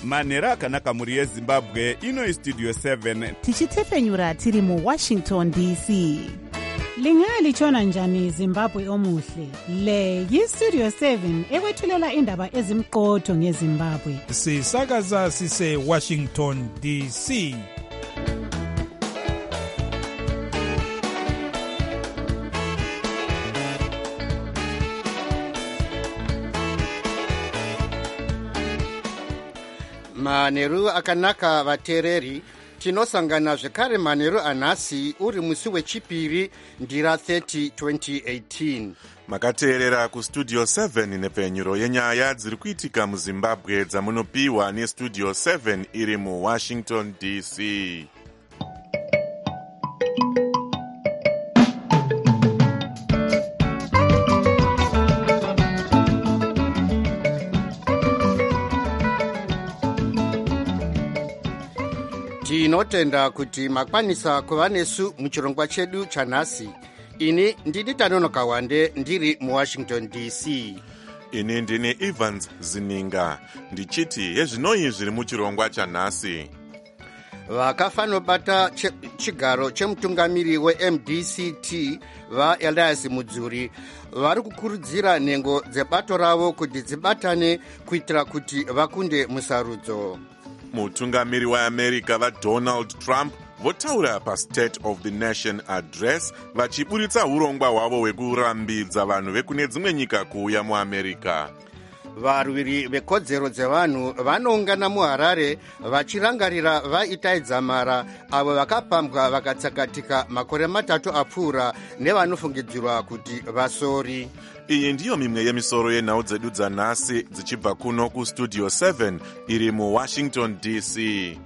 manheru akanaka mhuri yezimbabwe. Ino istudio 7 tichitefenyura tiri muwashington dc. Lingalitshona njani Zimbabwe omuhle? Le yistudio 7 ekwethulela indaba ezimqotho ngeZimbabwe. Sisakaza sise Washington DC. Manheru akanaka vateereri, tinosangana zvekare manheru anhasi uri musi wechipiri ndira 30 2018. Makateerera kustudio 7 nepfenyuro yenyaya dziri kuitika muZimbabwe dzamunopiwa nestudio 7 iri muWashington DC. Tinotenda kuti makwanisa kuva nesu muchirongwa chedu chanhasi. Ini ndini Tanonoka Wande ndiri muWashington DC. Ini ndini Evans Zininga ndichiti yezvinoi zviri muchirongwa chanhasi. Vakafanobata chigaro chemutungamiri weMDCT vaElias Mudzuri vari kukurudzira nhengo dzebato ravo kuti dzibatane kuitira kuti vakunde musarudzo. Mutungamiri weAmerica vaDonald Trump votaura paState of the Nation Address vachiburitsa urongwa hwavo hwekurambidza vanhu vekune dzimwe nyika kuuya muAmerica. Varwiri vekodzero dzevanhu vanoungana muHarare vachirangarira vaItai Dzamara avo vakapambwa vakatsakatika makore 3 apfuura nevanofungidzirwa kuti vasori. Iyi ndiyo mimwe yemisoro yenhau dzedu dzanhasi dzichibva kuno kustudio 7 iri muWashington DC.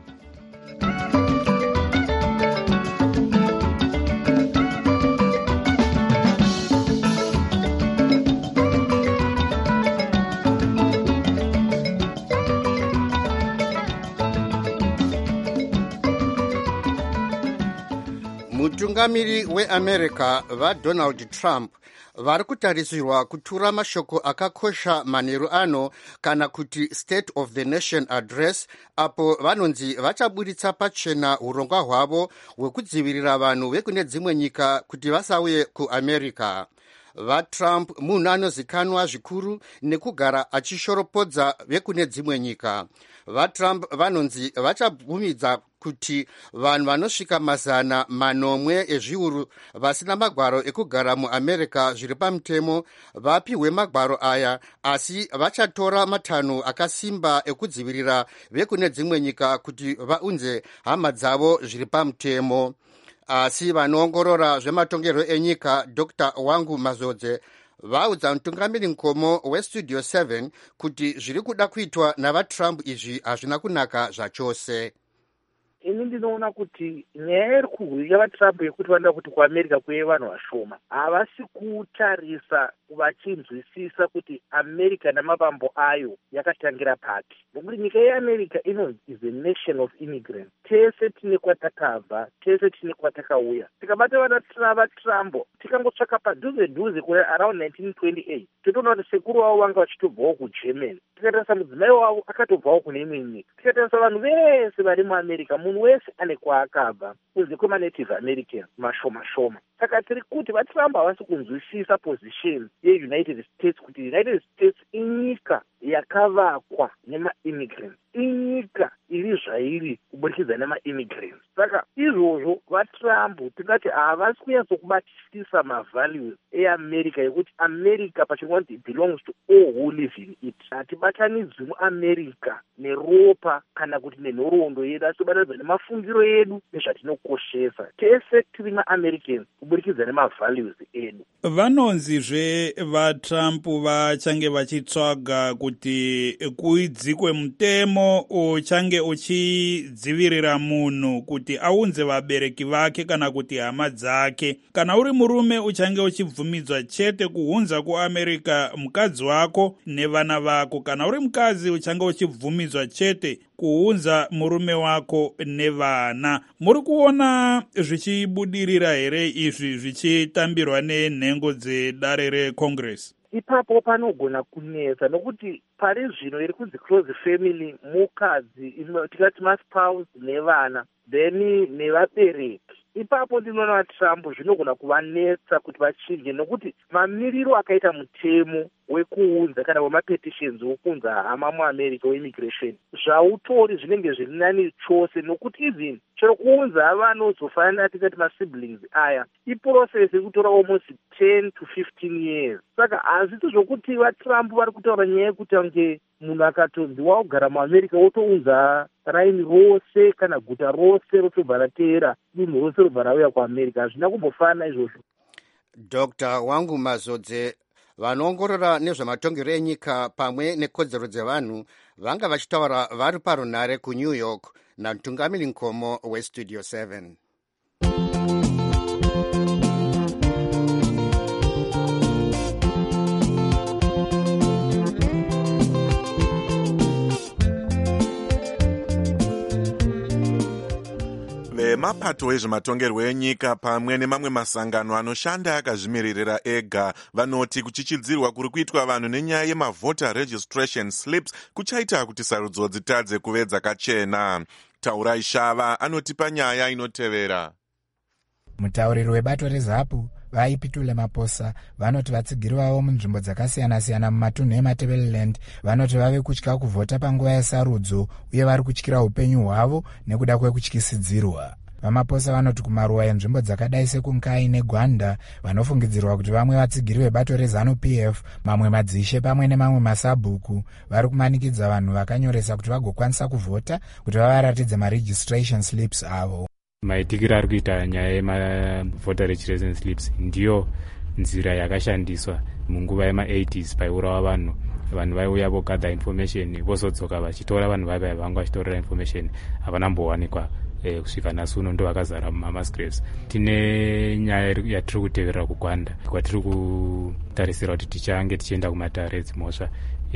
Mutungamiri weAmerica vaDonald Trump vari kutarisirwa kutura mashoko akakosha manheru ano kana kuti State of the Nation Address, apo vanonzi vachaburitsa pachena urongwa hwavo hwekudzivirira vanhu vekune dzimwe nyika kuti vasauye kuAmerica. VaTrump munhu anozikanwa zvikuru nekugara achishoropodza vekune dzimwe nyika. VaTrump vanonzi vachabvumidza kuti vanhu vanosvika 800 ezviuru vasina magwaro ekugara muAmerica zviri pamutemo vapiwe magwaro aya, asi vachatora 5 akasimba ekudzivirira vekune dzimwe nyika kuti vaunze hama dzavo zviri pamutemo. Asi vanoongorora zvematongerwo enyika Dr. Wangu Mazodze vaudza mutungamiri mukoma westudio 7 kuti zviri kuda kuitwa navaTrump izvi hazvina kunaka zvachose. Ini ndinoona kuti nyaya iri kuhwika vaTrump yekuti vanoda kuti kuAmerica kuye vanhu vashoma havasi kutarisa vachinzwisisa kuti America namapambo ayo yakatangira pati. Nokuti nyika yeAmerica is a nation of immigrants. Tese tine kwatakabva, tese tine kwatakauya. Tikabata vaTrump tikangotsvaka padhuze kure around 1928 totoona kuti sekuru vavo vanga vachitobvawo kuGermany. Tikatarisa mudzimai wavo akatobvawo kune imwe nyika. Tikatarisa vanhu vese vari muAmerica, munhu wese ane kwaakabva kunze kwemaNative Americans mashoma. Saka tiri kuti vaTrump havasi kunzwisisa position yeUnited States kuti United States inyika yakavakwa nema-immigrants, inyika iri zvairi kuburikidza nema-immigrants. Saka izvozvo vaTrump tingati havasi kunyatsokubatisisa mavalues eAmerica yekuti America pachirungu it belongs to all who live in it. Hatibatanidzwi muAmerica neropa kana kuti nenhoroondo yedu, asi tobatanidzwa nemafungiro edu nezvatinokoshesa. Tese tiri maAmericans kuburikidza nemavalues edu. Vanonzizve vaTrump vachange vachitsvaga kuti kuidzikwe mutemo uchange uchidzivirira munhu kuti aunze vabereki vake kana kuti hama dzake. Kana uri murume uchange uchibvumidzwa chete kuhunza kuAmerica mukadzi wako nevana vako. Kana uri mukadzi uchange uchibvumidzwa chete kuunza murume wako nevana. Muri kuona zvichibudirira here izvi zvichitambirwa nenhengo dzedare reCongress? ipapo panogona kunetsa nokuti pari zvino iri kunzi close family, mukadzi tikati maspouse nevana then nevabereki. Ipapo ndinoona vaTrump zvinogona kuvanetsa kuti vachinje, nokuti mamiriro akaita mutemo wekuunza kana wemapetitions wokunza hama muAmerica weimmigration zvautori zvinenge zviri nani chose, nokuti even chero kuunza ava anozofanira tikati masiblings aya iprocess yekutora almost 10 to 15 years. Saka hazviti zvokuti vaTrump vari kutaura nyaya yekuti ange munhu akatonzi waugara muAmerica wotounza raini rose kana guta rose rotobva rateera dunhu rose robva rauya kuAmerica. Hazvina kumbofana izvozvo. Dr. Wangu Mazodze, vanoongorora nezvematongero enyika pamwe nekodzero dzevanhu vanga vachitaura vari parunare kuNew York namutungamiri nkomo weStudio 7. Vemapato ezvematongerwo enyika pamwe nemamwe masangano anoshanda akazvimiririra ega vanoti kuchichidzirwa kuri kuitwa vanhu nenyaya yemavota registration slips kuchaita kuti sarudzo dzitadze kuve dzakachena. Taurai Shava anotipa nyaya inotevera. Mutauriri webato reZAPU vaipitule Maposa vanoti vatsigiri vavo munzvimbo dzakasiyana-siyana mumatunhu eMatebeleland vanoti vave kutya kuvhota panguva yesarudzo uye vari kutyira upenyu hwavo nekuda kwekutyisidzirwa. Vamaposa vanoti kumaruwa enzvimbo dzakadai sekunkai neGwanda vanofungidzirwa kuti vamwe vatsigiri vebato reZANU-PF, mamwe madzishe pamwe nemamwe masabhuku vari kumanikidza vanhu vakanyoresa kuti vagokwanisa kuvhota kuti vavaratidze maregistration slips avo. Maitikiro ari kuita nyaya yemavota registration slips ndiyo nzira yakashandiswa munguva yema80s paiurawa vanhu vaiuya vogather information vozodzoka vachitora vanhu vaya vanga vachitorera information havana mbowanikwa kusvika nhasi uno ndo vakazara mumass graves. Tine nyaya yatiri kuteverera kuGwanda kwatiri kutarisira kuti tichange tichienda kumatare dzimhosva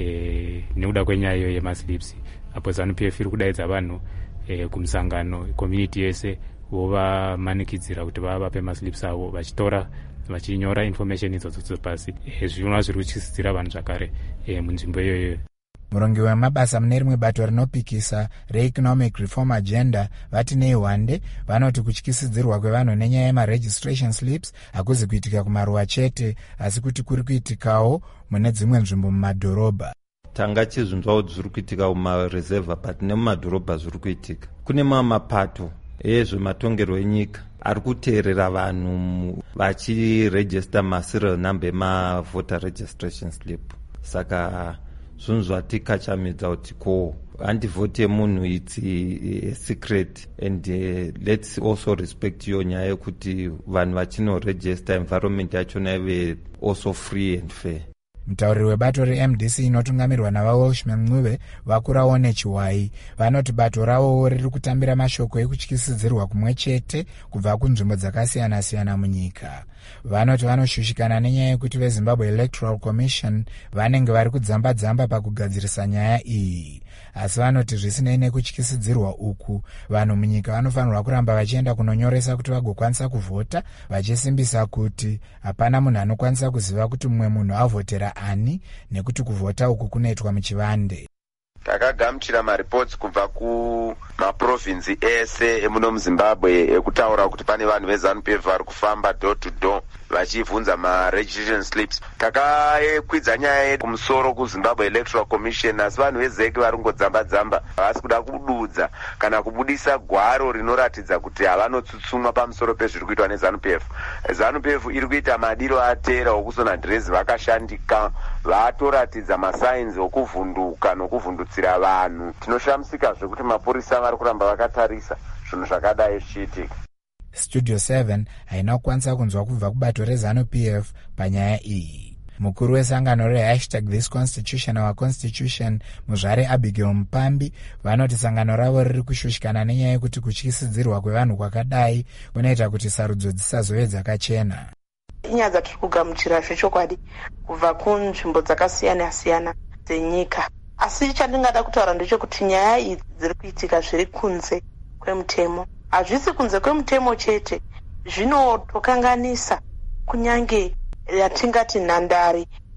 nekuda kwenyaya iyo yemaslips. Apo ZANU-PF iri kudaidza vanhu kumusangano community yese vovamanikidzira kuti vavape maslips avo vachitora vachinyora information idzodzo pasi. Zvinova zviri kutyisidzira vanhu zvakare munzvimbo iyoyo. Murongi wemabasa mune rimwe bato rinopikisa reEconomic Reform Agenda vati neihwande vanoti kutyisidzirwa kwevanhu nenyaya yemaregistration slips hakuzi kuitika kumaruwa chete asi kuti kuri kuitikawo mune dzimwe nzvimbo mumadhorobha. Tanga chizvinzwawo zviri kuitika mumareserva but nemumadhorobha zviri kuitika. Kune mamwe mapato ezvematongerwo enyika ari kuteerera vanhu vachiregista maserial number emavoter registration slip. Saka zvinhu zvatikachamidza kuti ko handivhote yemunhu it's a secret and let's also respect iyo nyaya yekuti vanhu vachinoregista environment yachona ive also free and fair. Mutauriri webato reMDC inotungamirwa navaWelshman Ncube vakurawo nechiwai vanoti bato ravo riri kutambira mashoko ekutyisidzirwa kumwe chete kubva kunzvimbo dzakasiyana-siyana munyika. Vanoti vanoshushikana nenyaya yekuti veZimbabwe Electoral Commission vanenge vari kudzamba-dzamba pakugadzirisa nyaya iyi. Asi vanoti zvisinei nekutyisidzirwa uku, vanhu munyika vanofanirwa kuramba vachienda kunonyoresa kuti vagokwanisa kuvhota, vachisimbisa kuti hapana munhu anokwanisa kuziva kuti mumwe munhu avhotera ani nekuti kuvhota uku kunoitwa muchivande. Takagamuchira maripots kubva kumaprovinsi ese emuno muZimbabwe ekutaura kuti pane vanhu veZANU-PF vari kufamba door to door vachibvunza maregistration slips. Takakwidza nyaya kumusoro kuZimbabwe Electoral Commission asi vanhu veZEC vari kungodzamba-dzamba havasi kuda kududza kana kubudisa gwaro rinoratidza kuti havanotsutsumwa pamusoro pezviri kuitwa neZANU-PF. ZANU-PF iri kuita madiro atera okusona dhirezi vakashandika vatoratidza masainzi okuvhunduka nokuvhundutsira vanhu. Tinoshamisika zvekuti mapurisa vari kuramba vakatarisa zvinhu zvakadai zvichiitika. Studio 7 haina kukwanisa kunzwa kubva kubato reZANU-PF panyaya iyi. Mukuru wesangano #ThisConstitution Our Constitution Muzvare Abigail Mupambi vanoti sangano ravo riri kushushikana nenyaya yekuti kutyisidzirwa kwevanhu kwakadai kunoita kuti sarudzo dzisazove dzakachena. Inyaya dzatiri kugamuchira zvechokwadi kubva kunzvimbo dzakasiyana-siyana dzenyika. Asi chandingada kutaura ndechekuti nyaya idzi dziri kuitika zviri kunze kwemutemo. Hazvisi kunze kwemutemo chete, zvinotokanganisa kunyange yatingati nhandare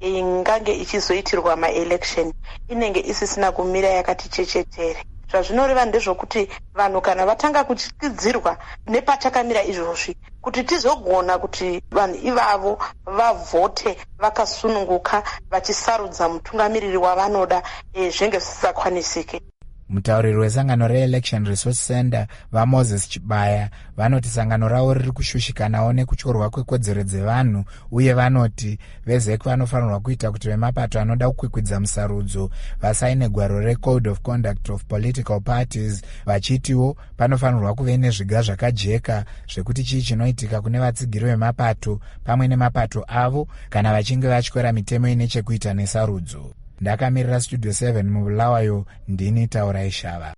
ingange ichizoitirwa maelection inenge isisina kumira yakati chechetere. Zvazvinoreva ndezvokuti vanhu kana vatanga kutyidzirwa nepachakamira izvozvi kuti tizogona kuti vanhu ivavo vavhote vakasununguka vachisarudza mutungamiriri wavanoda zvenge zvisakwanisike. Mutauriri wesangano reElection Resource Center vaMoses Chibaya vanoti sangano ravo riri kushushikanawo nekutyorwa kwekodzero dzevanhu uye vanoti vezek vanofanirwa kuita kuti vemapato anoda kukwikwidza musarudzo vasaine gwaro reCode of Conduct of Political Parties, vachitiwo panofanirwa kuve nezviga zvakajeka zvekuti chii chinoitika kune vatsigiri vemapato pamwe nemapato avo kana vachinge vatyora mitemo ine chekuita nesarudzo. Ndakamirira Studio 7 mubulawayo ndini Taurai Shava.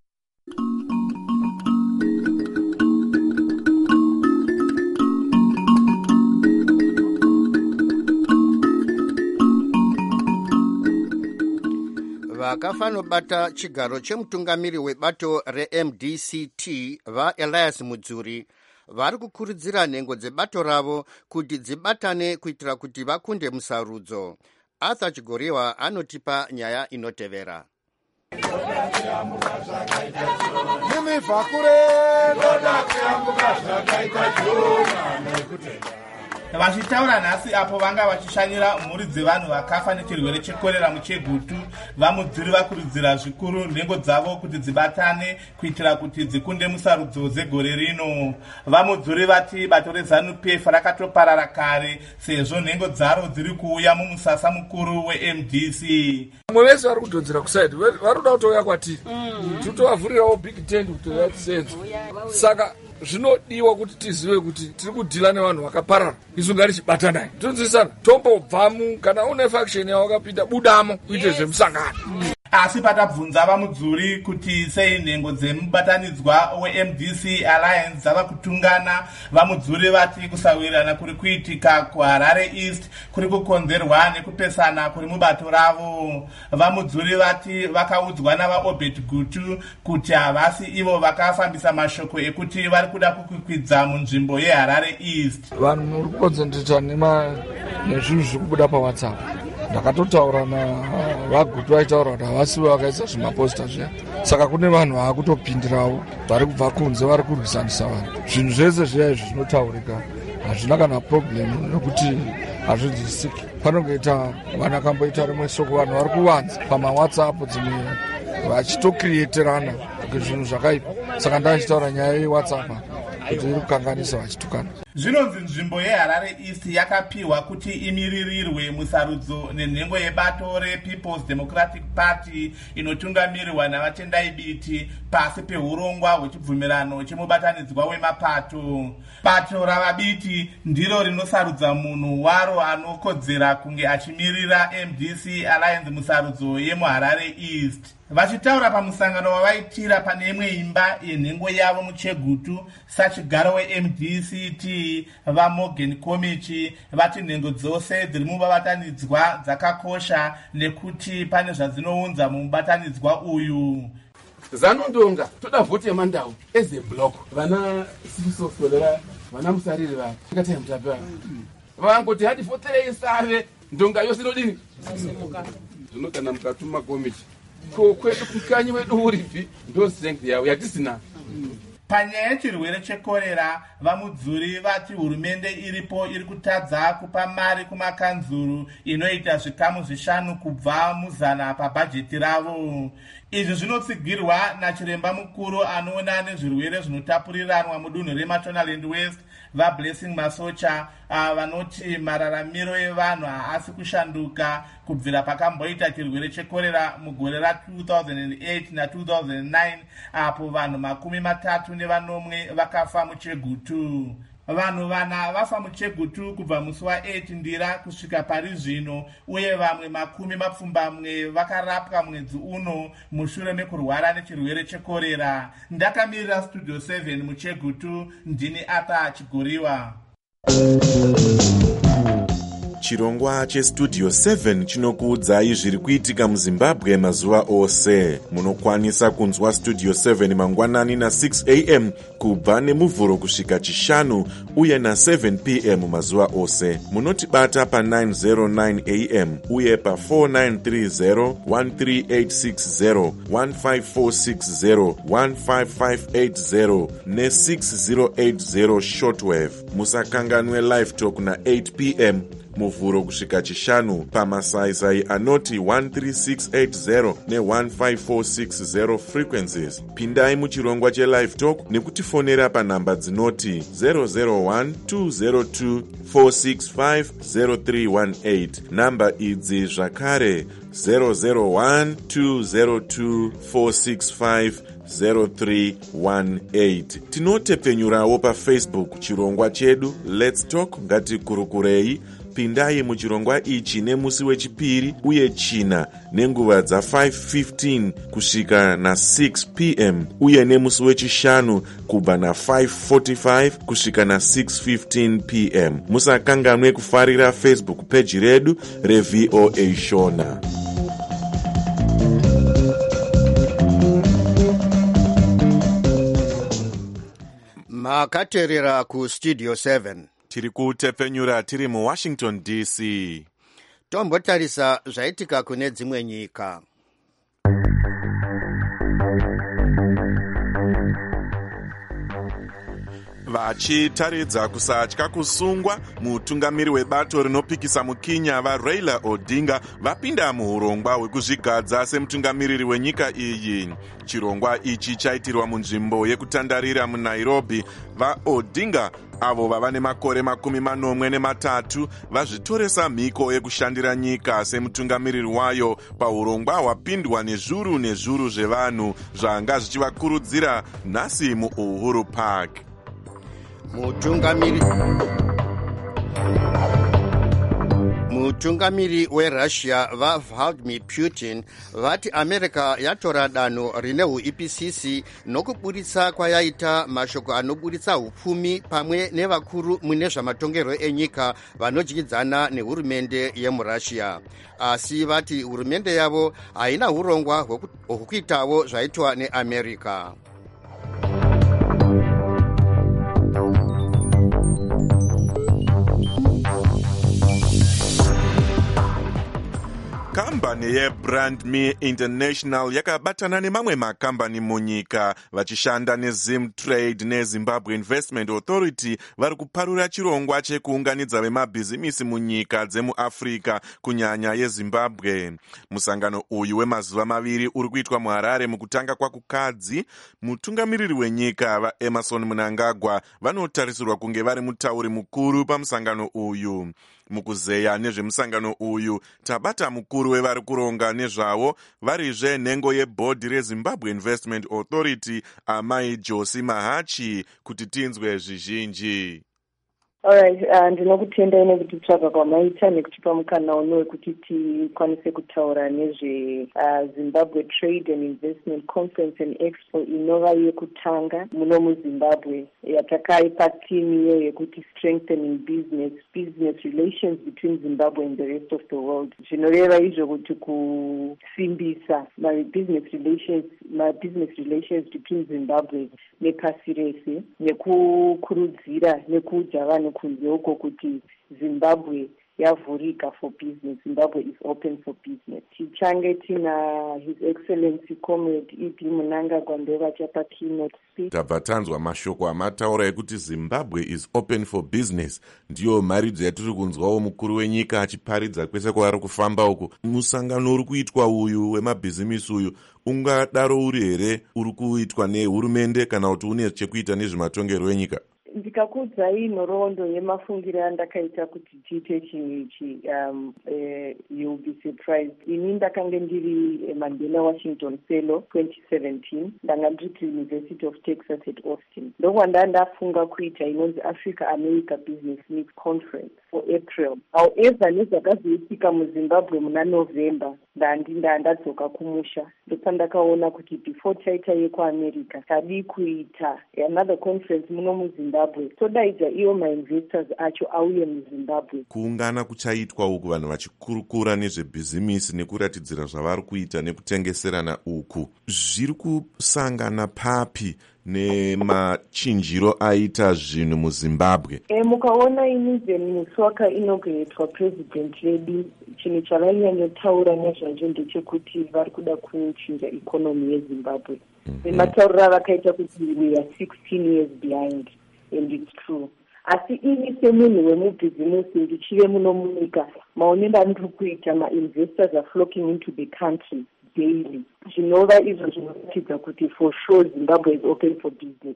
vakafanobata chigaro chemutungamiri webato reMDCT vaElias Mudzuri vari kukurudzira nhengo dzebato ravo kuti dzibatane kuitira kuti vakunde musarudzo. Arthur Chigoriwa anotipa nyaya inotevera. Vachitaura nhasi apo vanga vachishanyira mhuri dzevanhu vakafa nechirwere chekorera muChegutu, vaMudzuri vakurudzira zvikuru nhengo dzavo kuti dzibatane kuitira kuti dzikunde musarudzo dzegore rino. VaMudzuri vati bato reZANU-PF rakatoparara kare sezvo nhengo dzaro dziri kuuya mumusasa mukuru weMDC. Vamwe vese vari kudhonzera kusaidi vari kuda kutouya kwatiri totovavhurirawo big tent kuti vatisenze. Saka zvinodiwa kuti tizive kuti tiri kudhila nevanhu vakaparara isu ngari chibatanai tonzwisana tombobvamu kana une faction yawakapinda budamo uite zvemusangano. Asi patabvunza vaMudzuri kuti sei nhengo dzemubatanidzwa weMDC Alliance dzava kutungana, vaMudzuri vati kusawirirana kuri kuitika kuHarare East kuri kukonzerwa nekupesana kuri mubato ravo. VaMudzuri vati vakaudzwa navaObed Gutu kuti havasi ivo vakafambisa mashoko ekuti vari kuda kukwikwidza munzvimbo yeHarare East. Vanhu muri kukonzentreta nezvinhu zviri kubuda paWhatsApp. Ndakatotaura navaGutu vaitaura kuti havasivo vakaisa zvimaposta zviya. Saka kune vanhu vaakutopindirawo vari kubva kunze vari kurwisanisa vanhu. Zvinhu zvese zviya izvi zvinotaurika hazvina kana problem nokuti hazvinzwisiki. Panongoita vanakamboita rimwe shoko vanhu vari kuvanza pamaWhatsApp dzimwe vachitokriyeterana zvinhu zvakaipa. Saka ndachitaura nyaya yeWhatsApp kuti iri kukanganisa vachitukana. Zvinonzi nzvimbo yeHarare East yakapiwa kuti imiririrwe musarudzo nenhengo yebato rePeople's Democratic Party inotungamirirwa navatendai biti pasi peurongwa hwechibvumirano chemubatanidzwa wemapato. Bato ravabiti ndiro rinosarudza munhu waro anokodzera kunge achimirira MDC Alliance musarudzo yemuHarare East. Vachitaura pamusangano wavaitira pane imwe imba yenhengo yavo muChegutu, sachigaro weMDCT vaMorgan Komichi vati nhengo dzose dziri mubatanidzwa dzakakosha nekuti pane zvadzinounza mumubatanidzwa uyu. ZANU-Ndonga toda vhoti yemandau as a block. Vana sisosolera vana musariri vavo zvakatai mutape vavo vangoti hati foterei save ndonga yose inodini zvino kana mukatuma komichi kwedu kukanyi wedu uripi ndo strength yavo yatisina. Panyaya yechirwere chekorera, vaMudzuri vati hurumende iripo iri kutadza kupa mari kumakanzuru inoita zvikamu 5 kubva muzana pabhajeti ravo. Izvi zvinotsigirwa nachiremba mukuru anoona nezvirwere zvinotapuriranwa mudunhu reMashonaland West vaBlessing Masocha vanoti mararamiro evanhu haasi kushanduka kubvira pakamboita chirwere chekorera mugore ra2008 na2009 apo vanhu 34 vakafa muChegutu. Vanhu vana vafa muChegutu kubva musi wa8 Ndira kusvika pari zvino uye vamwe 10 vakarapwa mwedzi uno mushure mekurwara nechirwere chekorera. Ndakamirira Studio 7 muChegutu ndini Arthur Chigoriwa. Chirongwa chestudio 7 chinokuudzai zviri kuitika muZimbabwe mazuva ose. Munokwanisa kunzwa studio 7 mangwanani na6 am kubva nemuvhuro kusvika chishanu uye na7 pm mazuva ose. Munotibata pa909 am uye pa4930 13860 15460 15580 ne6080 shortwave. Musakanganwe live talk na8 pm muvhuro kusvika chishanu pamasaisai anoti 13680 ne15460 frequencies. Pindai muchirongwa chelive talk nekutifonera panhamba dzinoti 001 202 465 0318. Namba idzi zvakare 001 202 465 0318. Tinotepfenyurawo paFacebook chirongwa chedu Let's Talk ngatikurukurei. Pindai muchirongwa ichi nemusi wechipiri uye china nenguva dza5:15 kusvika na6 pm uye nemusi wechishanu kubva na5:45 kusvika na6:15 pm. Musakanganwe kufarira Facebook page redu reVOA Shona. Makaterera ku studio 7. Tiri kutepfenyura tiri muWashington DC. Tombotarisa zvaitika kune dzimwe nyika. Vachitaridza kusatya kusungwa, mutungamiri webato rinopikisa mukinya vaRaila Odinga vapinda muurongwa hwekuzvigadza semutungamiriri wenyika iyi. Chirongwa ichi chaitirwa munzvimbo yekutandarira muNairobi. VaOdinga avo vava nemakore 43 vazvitoresa mhiko yekushandira nyika semutungamiriri wayo paurongwa hwapindwa nezvuru nezvuru zvevanhu zvanga zvichivakurudzira nhasi muUhuru Park. Mutungamiri weRussia vaVladimir Putin vati America yatora danho rine uIPCC nokuburitsa kwayaita mashoko anoburitsa upfumi pamwe nevakuru mune zvamatongerwo enyika vanodyidzana nehurumende yemuRussia. Asi vati hurumende yavo haina urongwa hwokuitawo zvaitwa neAmerica. Kambani yeBrandme International yakabatana nemamwe makambani munyika vachishanda neZimtrade neZimbabwe Investment Authority vari kuparura chirongwa chekuunganidza vemabhizimisi munyika dzemuAfrica kunyanya yeZimbabwe. Musangano uyu wemazuva maviri uri kuitwa muHarare mukutanga kwakukadzi. Mutungamiriri wenyika vaEmerson Mnangagwa vanotarisirwa kunge vari mutauri mukuru pamusangano uyu. Mukuzeya nezvemusangano uyu tabata mukuru wevari kuronga nezvavo varizve nhengo yebhodhi reZimbabwe Investment Authority Amai Josi Mahachi kuti tinzwe zvizhinji. Alright, ndinokutendai nekuti tsvaga kwamaita nekutipa mukana uno wekuti tikwanise kutaura nezve Zimbabwe Trade and Investment Conference and Expo inova yekutanga muno muZimbabwe yatakaipa timu iyo yekuti strengthening business relations between Zimbabwe and the rest of the world. Zvinoreva izvo kuti kusimbisa business relations between Zimbabwe nepasi rese nekukurudzira nekuudza vanhu kunze uko kuti Zimbabwe yavhurika for business. Zimbabwe is open for business. Tichange tina His Excellency Comrade E.D. Mnangagwa ndova chapa keynote speech. Tabva tanzwa mashoko amataura ekuti Zimbabwe is open for business. Ndiyo mharidzo yatiri kunzwawo mukuru wenyika achiparidza kwese kwaari kufamba uko. Musangano uri kuitwa uyu wemabhizimisi uyu ungadaro uri here uri kuitwa nehurumende kana kuti une chekuita nezvematongerwo enyika? Ndikakuudzai nhoroondo yemafungiro andakaita kuti tiite chinhu ichi, you'll be surprised. Ini ndakanga ndiri Mandela Washington Fellow 2017, ndanga ndiri University of Texas at Austin. Ndokwandafunga kuita inonzi Africa America Business Meet Conference for April. However, nezvakazoitika muZimbabwe muna November, ndadzoka kumusha. Ndopandakaona kuti before taita yekuAmerica tadi kuita another conference muno muZimbabwe muzimbabwe todaidza iwo mainvestors acho auye muzimbabwe. Kuungana kuchaitwa uku vanhu vachikurukura nezvebhizimisi nekuratidzira zvavari kuita nekutengeserana uku zviri kusangana papi nemachinjiro aita zvinhu muzimbabwe? Mukaona inizve musi wakainogretwa president vedu chinhu chavanyanyotaura nezvacho ndechekuti vari kuda kuchinja ikonomi yezimbabwe. Vematauriro vakaita kuti we are 16 years behind and it's true. Asi ini semunhu wemubhizimusi ndichive muno munyika maonero andiri kuita ma-investors are flocking into the country daily. Zvinova izvo zvinoratidza kuti for sure Zimbabwe is open for business.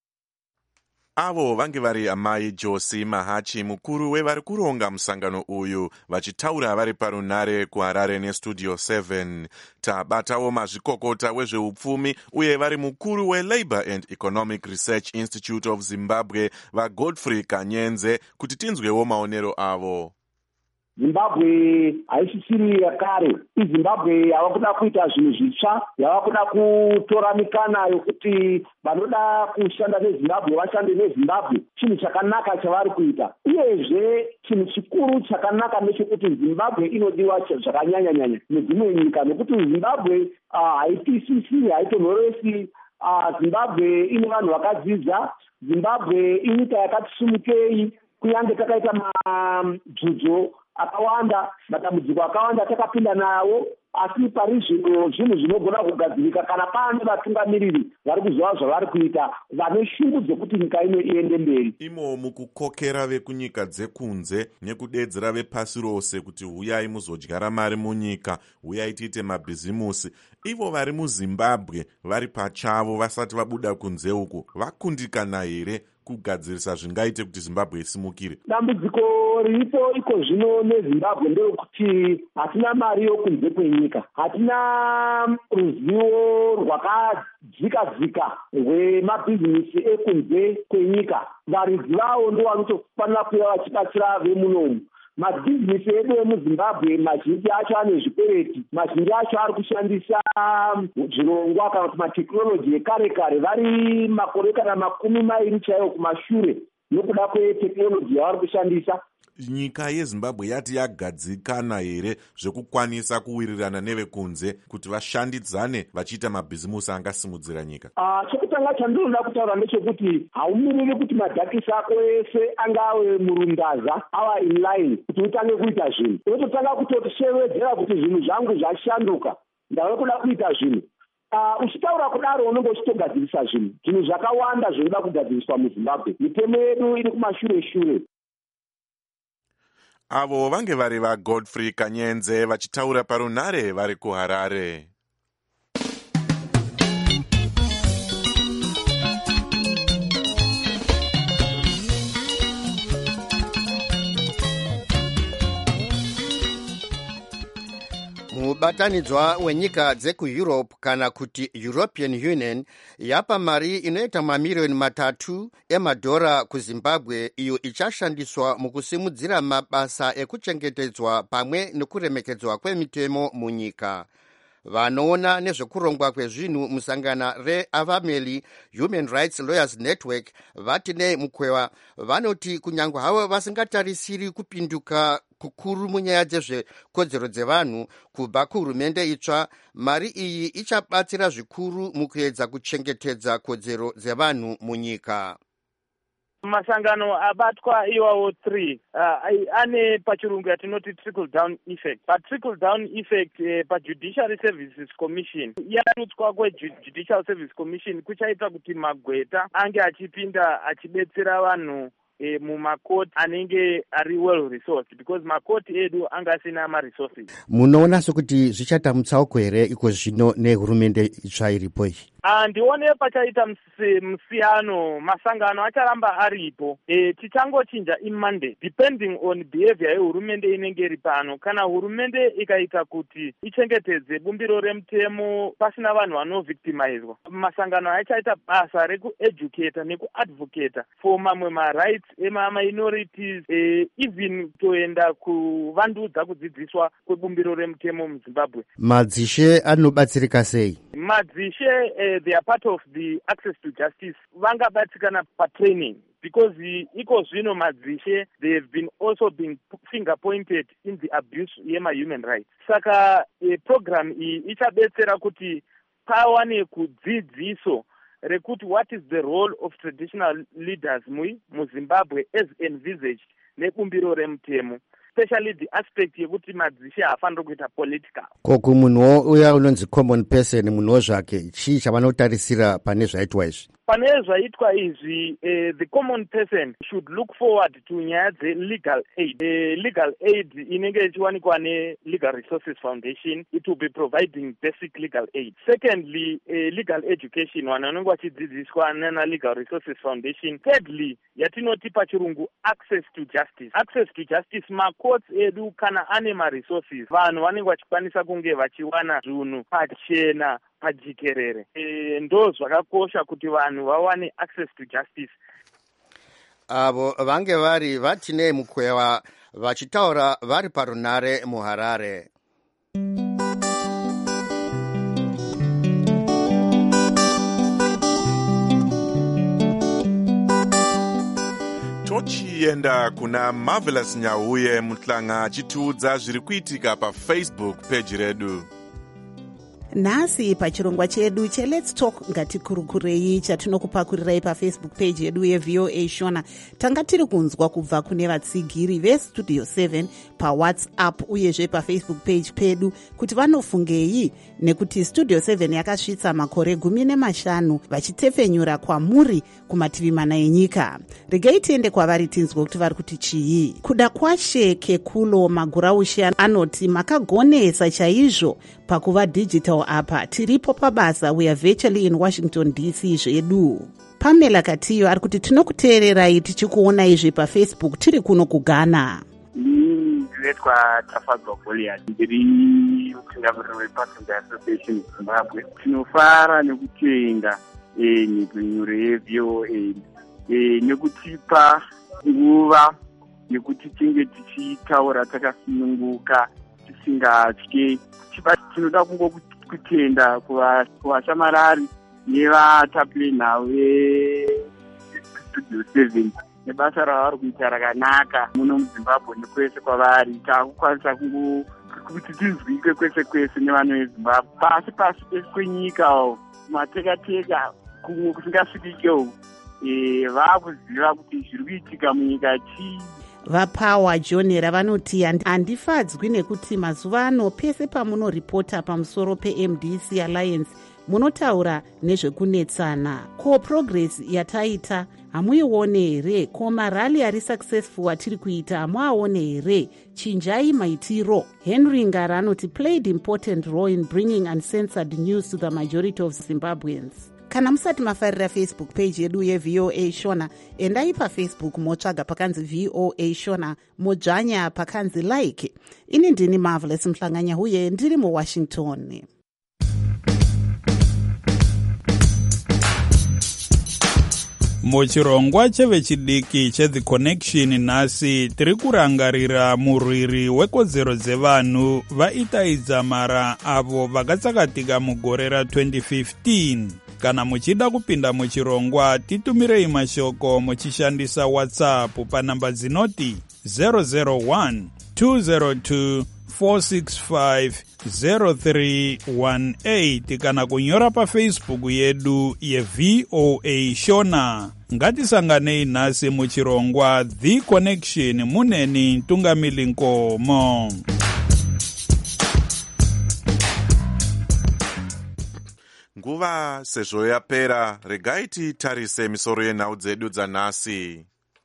Avo vange vari amai Josi Mahachi, mukuru wevari kuronga musangano uyu, vachitaura vari parunare kuHarare neStudio 7. Tabatawo mazvikokota wezveupfumi uye vari mukuru weLabour and Economic Research Institute of Zimbabwe vaGodfrey Kanyenze kuti tinzwewo maonero avo. Zimbabwe haisisiri yakare. iZimbabwe yava kuda kuita zvinhu zvitsva, yava kuda kutora mikana yokuti vanoda kushanda neZimbabwe vashande neZimbabwe. Chinhu chakanaka chavari kuita. Uyezve chinhu chikuru chakanaka ndechekuti Zimbabwe inodiwa zvakanyanya-nyanya nedzimwe nyika nekuti Zimbabwe haipisisi, haitonhoresi. Zimbabwe ine vanhu vakadzidza. Zimbabwe inyika yakati simukei, kunyange takaita majudzo akawanda, matambudziko akawanda takapinda nawo, asi pari zvino zvinhu zvinogona kugadzirika kana pane vatungamiriri vari kuziva zvavari kuita, vane shungu dzekuti nyika ino iende mberi. Imo mukukokera vekunyika dzekunze nekudedzera vepasi rose kuti huyai muzodyara mari munyika, huyai tiite mabhizimusi. Ivo vari muZimbabwe vari pachavo vasati vabuda kunze uku vakundikana here kugadzirisa zvingaite kuti Zimbabwe isimukire? Dambudziko riripo iko zvino neZimbabwe nderekuti hatina mari yokunze kwenyika, hatina ruzivo rwakadzika-dzika rwemabhizinisi ekunze kwenyika. Varidzi vavo ndo vanotofanira kuva vachibatsira vemunomu. Mabhizinesi edu emuZimbabwe mazhinji acho ane zvikwereti, mazhinji acho ari kushandisa zvirongwa kana kuti matekinoloji ekare-kare vari makore kana 20 chaiwo kumashure nokuda kwetekinoloji yavari kushandisa. Nyika yeZimbabwe yati yagadzikana here zvekukwanisa kuwirirana nevekunze kuti vashandidzane vachiita mabhizimusi angasimudzira nyika? Chekutanga chandinoda kutaura ndechekuti haumiriri kuti madhakisi ako ese angave murundaza ava in line kuti utange kuita zvinhu. Unototanga kutosevedzera kuti zvinhu zvangu zvashanduka, ndave kuda kuita zvinhu. Uchitaura kudaro unenge uchitogadzirisa zvinhu zvakawanda zvinoda kugadziriswa muZimbabwe. Mitemo yedu iri kumashure-shure. Avo vange vari vaGodfrey Kanyenze vachitaura parunare vari kuHarare. Mubatanidzwa wenyika dzekuEurope kana kuti European Union yapa mari inoita mamiliyoni 3 emadhora kuZimbabwe iyo ichashandiswa mukusimudzira mabasa ekuchengetedzwa pamwe nekuremekedzwa kwemitemo munyika. Vanoona nezvekurongwa kwezvinhu musangana reAvameli Human Rights Lawyers Network vatine mukwewa vanoti kunyange havo vasingatarisiri kupinduka kukuru munyaya dzezvekodzero dzevanhu kubva kuhurumende itsva, mari iyi ichabatsira zvikuru mukuedza kuchengetedza kodzero dzevanhu munyika. Masangano abatwa iwawo 3 ane pachirungu yatinoti trickle down effect. Trickle down effect paJudiciary Services Commission yarutswa kweJudicial Service Commission kuchaita kuti magweta ange achipinda achibetsera vanhu mumakoti anenge ari well resourced because makoti edu anga asina ma-resources. Munoona sokuti zvichata mutsauko here iko zvino nehurumende itsva iripo iyi? Ndione pachaita musiyano, masangano acharamba aripo. Tichangochinja imande depending on behavior yehurumende inenge iri pano. Kana hurumende ikaita kuti ichengetedze bumbiro remutemo pasina vanhu vanovictimizwa, masangano achaita basa rekueducata nekuadvocata for mamwe ma-rights ema-minorities, even toenda kuvandudza kudzidziswa kwebumbiro remutemo muZimbabwe. Madzishe anobatsirika sei? Madzishe they are part of the access to justice. Vangabatsirikana patraining because iko zvino madzishe they have been also been finger pointed in the abuse yema-human rights. Saka program iyi ichabetsera kuti pawane kudzidziso rekuti what is the role of traditional leaders muZimbabwe as envisaged nebumbiro remutemo, especially the aspect yekuti madzishe haafaniri kuita political. Koku munhuwo uya unonzi common person, munhuwo zvake chii chavanotarisira pane zvaitwa izvi? Pane zvaitwa izvi, the common person should look forward to nyaya dze-legal aid. Legal aid inenge ichiwanikwa ne-Legal Resources Foundation, it will be providing basic legal aid. Secondly, legal education, vanhu vanenge vachidzidziswa nana-Legal Resources Foundation. Thirdly, yatinoti pachirungu access to justice. Access to justice, ma-courts edu kana ane ma-resources, vanhu vanenge vachikwanisa kunge vachiwana zvinhu pachena pajikerere. Ndo zvakakosha kuti vanhu vawane access to justice. Avo vange vari vatinei mukwewa vachitaura vari parunare muHarare. tochienda kuna Marvelous Nyauye Mutlanga achitiudza zviri kuitika paFacebook page redu. Nhasi pachirongwa chedu che-Let's Talk ngatikurukurei chatinokupakurirai paFacebook page yedu yeVOA Shona, tanga tiri kunzwa kubva kune vatsigiri veStudio 7 paWhatsApp uyezve paFacebook page pedu kuti vanofungei nekuti Studio 7 yakasvitsa makore 15 vachitefenyura kwamuri kumativi mana enyika. Regai tiende kwavari tinzwe kuti vari kuti chii. Kuda kwashe Kekulo Maguraushe anoti makagonesa chaizvo pakuva digital apa, tiripo pabasa, we are virtually in Washington DC zvedu. Pamela Katiyo ari kuti tinokuteererai tichikuona izvi paFacebook tiri kuno kuGhana. Ndinoitwa Tafadzwa Goliath, ndiri mutungamiriri wePassenger Association Zimbabwe. Tinofara nekutenda nhepfenyuro yeVOA nekutipa nguva yekuti tinge tichitaura takasununguka tisingatye. Tinoda kutenda kuvashamarari nevatapi nhau veStudio 7 nebasa ravari kuita rakanaka muno muZimbabwe nekwese kwavari. Takukwanisa kuti tinzwike kwese kwese nevanhu veZimbabwe pasi pese kwenyika, matekateka kumwe kusingasvikikewo. Vakuziva kuti zviri kuitika munyika chii. VaPower John ravanoti handifadzwi nekuti mazuva ano pese pamunoripota pamusoro peMDC Alliance munotaura nezvekunetsana. Ko progress yataita hamuione here? Ko marali ari successful atiri kuita hamuaone here? Chinjai maitiro. Henry Ngara anoti played important role in bringing uncensored news to the majority of Zimbabweans. Kana musati mafarira Facebook page yedu yeVOA Shona, endai paFacebook motsvaga pakanzi VOA Shona, modzvanya pakanzi like. Ini ndini Marvelous Muhlanganya huye ndiri muWashington. Muchirongwa chevechidiki cheThe Connection nhasi tiri kurangarira murwiri wekodzero dzevanhu vaitaidza mara avo vakatsakatika mugore ra2015. Kana muchida kupinda muchirongwa titumirei mashoko muchishandisa WhatsApp panamba dzinoti 001 202 465 0318 kana kunyora paFacebook yedu yeVOA Shona. Ngatisanganei nhasi muchirongwa The Connection muneni Ntungamili Nkomo. Nguva sezvo yapera, regai titarise misoro yenhau dzedu dzanhasi.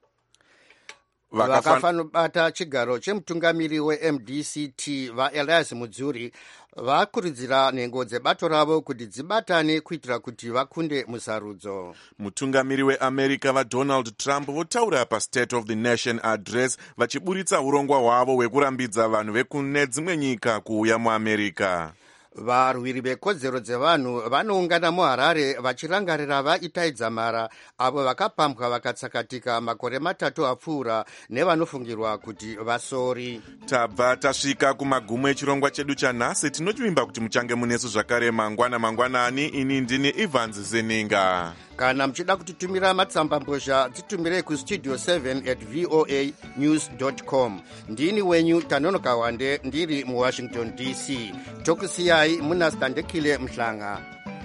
Vakafanobata chigaro chemutungamiri weMDCT vaElias Mudzuri vakurudzira nhengo dzebato ravo kuti dzibatane kuitira kuti vakunde musarudzo. Mutungamiri weAmerica vaDonald Trump votaura paState of the Nation Address vachiburitsa urongwa hwavo hwekurambidza vanhu vekune dzimwe nyika kuuya muAmerica. Varwiri vekodzero dzevanhu vanoungana muHarare vachirangarira vaitaidza mara avo vakapambwa vakatsakatika makore 3 apfuura nevanofungirwa kuti vasori. Tabva tasvika kumagumo echirongwa chedu chanhasi. Tinochivimba kuti muchange munesu zvakare mangwanani. Ini ndini Evans Zeninga. kana muchida kutitumira matsambambozha dzitumire kustudio 7@voanews.com. ndini wenyu Tanonoka Wande ndiri muWashington DC. Tokusiyai muna Standekile Mhlanga.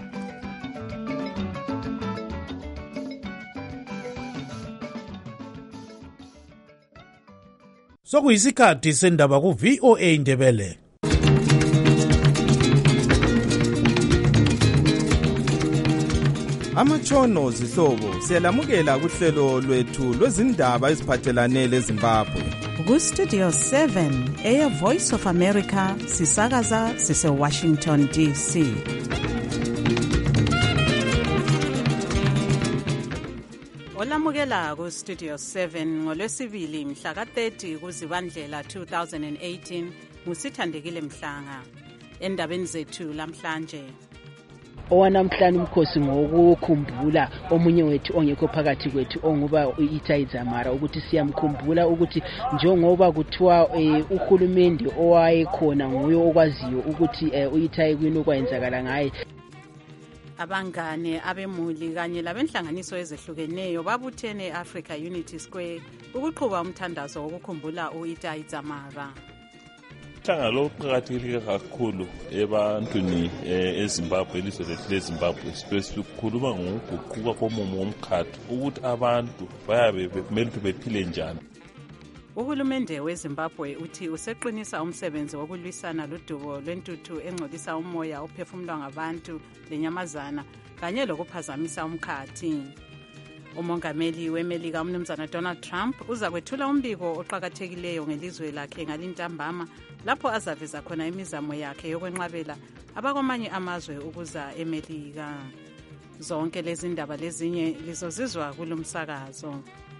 Sokuyisikhathi sendaba ku VOA Ndebele. Amatshono zihlobo siyalamukela kuhlelo lwethu lwezindaba eziphathelane leZimbabwe. Ku Studio 7 Air Voice of America sisakaza sise Washington DC. Olamukela ku Studio 7 ngolwesibili mhla ka-30 kuZibandlela 2018 nguSithandekile Mhlanga. Endabeni zethu lamhlanje. Owanamhlanje umkhosi ngokukhumbula omunye wethu ongekho phakathi kwethu onguba uItai Dzamara ukuthi siyamkhumbula ukuthi njengoba kuthiwa uhulumende owayekhona nguyo okwaziyo ukuthi uItai kwini okwenzakala ngaye. Abangane abemuli kanye labenhlanganiso ezehlukeneyo babuthene eAfrica Unity Square ukuqhuba umthandazo wokukhumbula uItai Dzamara. Uhlangano luqakathekile kakhulu ebantwini eZimbabwe, ilizwe lethu leZimbabwe. Sikhuluma ngokuguquka komumo womkhatho ukuthi abantu bayabe kumele ukuthi bephile njani. Uhulumende weZimbabwe uthi useqinisa umsebenzi wokulwisana lodubo lwentuthu engcolisa umoya ophefumulwa ngabantu lenyamazana kanye lokuphazamisa umkhathi. Umongameli weMelika umnumzana Donald Trump uza kwethula umbiko oqhakathekileyo ngelizwe lakhe ngalintambama lapho azaveza khona imizamo yakhe yokwenqabela abakwamanye amazwe ukuza eMelika. Zonke lezi ndaba lezinye lizozizwa kulomsakazo.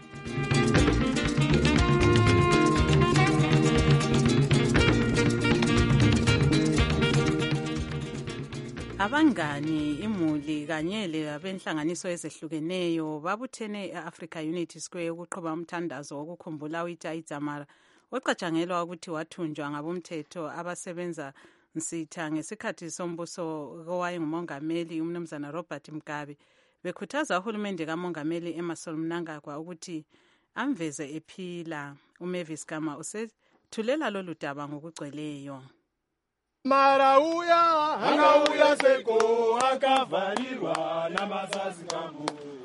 Abangani, imuli kanye labenhlanganiso ezehlukeneyo babuthene eAfrica Unity Square ukuqhuba umthandazo wokukhumbula uItai Dzamara ocatshangelwa ukuthi wathunjwa ngabomthetho abasebenza nsitha ngesikhathi sombuso kowayengumongameli umnumzana Robert Mugabe, bekhuthaza uhulumende kamongameli Emmerson Mnangagwa ukuthi amveze ephila. uMavis Gama usethulela lolu daba ngokugcweleyo. Marauya angauya seko akavarirwa namazazi kangu.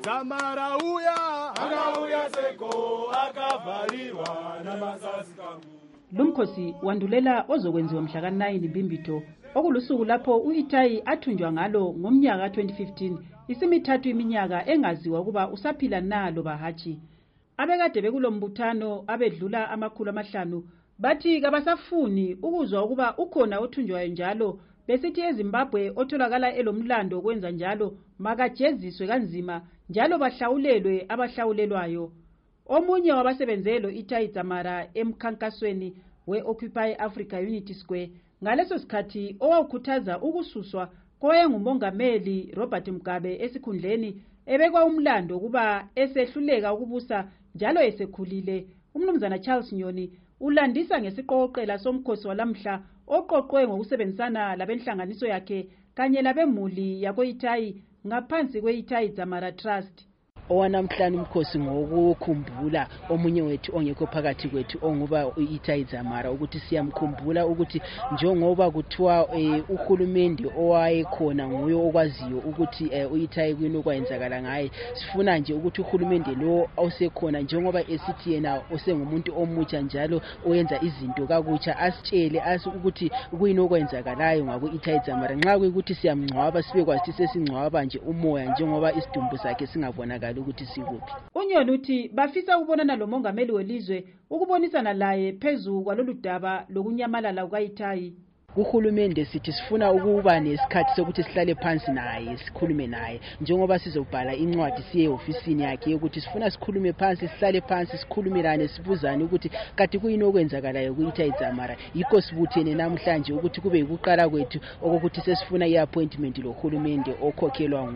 Zamarauya angauya seko akavarirwa namazazi kangu. Lumkhosi wandulela ozokwenziwa mhla ka-9 Mbimbitho okulusuku lapho uItai athunjwa ngalo ngomnyaka 2015 isimithathu iminyaka engaziwa ukuba usaphila nalo bahathi. Abekade bekulombuthano abedlula 500 bathi kabasafuni ukuzwa ukuba ukhona othunjwayo njalo, besithi eZimbabwe otholakala elomlando kwenza njalo makajeziswe kanzima njalo bahlawulelwe abahlawulelwayo. Omunye wabasebenzelo uItai Dzamara emkhankasweni we-Occupy Africa Unity Square ngaleso sikhathi owawukhuthaza ukususwa kowayengumongameli Robert Mugabe esikhundleni ebekwa umlando kuba esehluleka ukubusa njalo esekhulile. Umnumzana Charles Nyoni ulandisa ngesiqoqela somkhosi walamhla oqoqwe ngokusebenzisana labenhlanganiso yakhe kanye labemuli yakoItai ngaphansi kweItai Dzamara Trust. Owanamhlanje umkhosi ngokukhumbula omunye wethu ongekho phakathi kwethu onguba uItai Dzamara ukuthi siyamkhumbula ukuthi njengoba kuthiwa uhulumende owayekhona nguyo okwaziyo ukuthi uItai kwini okwenzakala ngaye. Sifuna nje ukuthi uhulumende lo osekhona njengoba esithi yena osengumuntu omutsha njalo oyenza izinto kakutsha asitshele ukuthi kwini okwenzakalayo ngabo uItai Dzamara. Nxa kuyikuthi siyamngcwaba sibe kwathi sesingcwaba nje umoya njengoba isidumbu sakhe singabonakala ukuthi sikuphi. Unyoni uthi bafisa ukubonana lo mongameli welizwe ukubonisana laye phezulu kwalolu daba lokunyamalala kukaItai. Uhulumende sithi sifuna ukuba nesikhathi sokuthi sihlale phansi naye sikhulume naye njengoba sizobhala incwadi siye ofisini yakhe ukuthi sifuna sikhulume phansi sihlale phansi sikhulumirane sibuzane ukuthi kati kuyini okwenzakalayo kuItai Dzamara. Yikho sibuthene namhlanje ukuthi kube ukuqala kwethu okokuthi sesifuna iappointment lohulumende okhokhelwa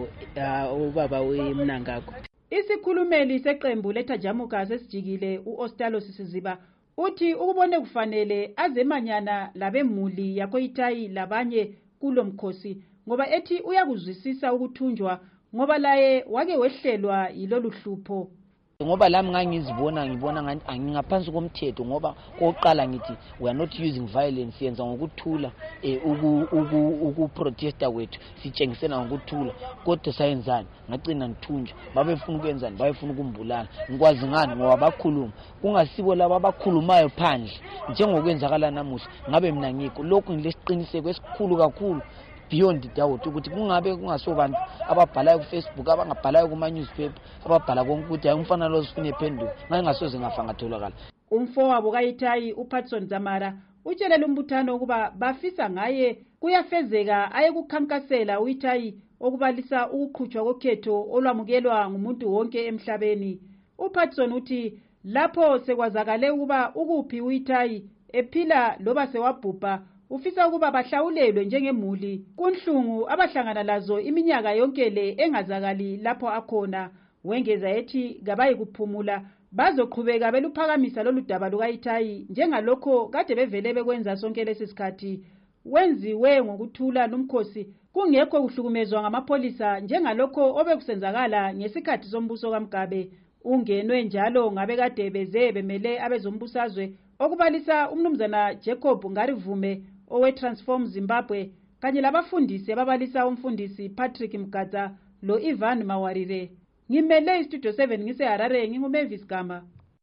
ubaba weMnangagwa. Isikhulumeli seqembu leThajamuka sesijikile uOstalo Sisiziba uthi ukubone kufanele azemanyana labemuli yakoItai labanye kulomkhosi ngoba ethi uyakuzwisisa ukuthunjwa ngoba laye wake wehlelwa yilolu hlupho. Ngoba lami ngibona ngingaphansi komthetho ngoba oqala ngithi we are not using violence, yenza ngokuthula ukuprotesta kwethu sitshengisena ngokuthula, kodwa sayenzani ngacina ngithunjwa. Babefuna ukwenzani? Bayefuna ukumbulala. Ngikwazi ngani? Ngoba bakhuluma kungasibo laba abakhulumayo phandle njengokwenzakala namuhla. Ngabe mina ngikho lokhu ngilesiqiniseko esikhulu kakhulu beyond doubt ukuthi kungasobantu ababhalayo ku-Facebook, abangabhalayo kuma-newspaper, ababhala konke ukuthi hayi umfana lo sifune iphendulo ngasoze ngafa ngatholakala. Umfowabo kaItayi uPatson Zamara utshelele umbuthano ukuba bafisa ngaye kuyafezeka aye kukhankasela uItayi okubalisa ukuqhutshwa kokhetho olwamukelwa ngumuntu wonke emhlabeni. uPatson uthi lapho sekwazakale ukuba ukuphi uItayi ephila loba sewabhubha ufisa ukuba bahlawulelwe njengemuli kunhlungu abahlangana lazo iminyaka yonke le engazakali lapho akhona. Wengeza ethi kabayi kuphumula bazoqhubeka beluphakamisa lolu daba lukaItayi njengalokho kade bevele bekwenza sonke lesisikhathi. Wenziwe ngokuthula nomkhosi kungekho kuhlukumezwa ngamapholisa njengalokho obekusenzakala ngesikhathi sombuso kaMgabe. Ungenwe njalo ngabe kade beze bemele abezombusazwe okubalisa umnumzana Jacob Ngarivume owe-Transform Zimbabwe kanye labafundisi ababalisa umfundisi Patrick Mgadza lo Ivan Mawarire. Ngimele iStudio 7 ngiseHarare, nginguMavis Gama.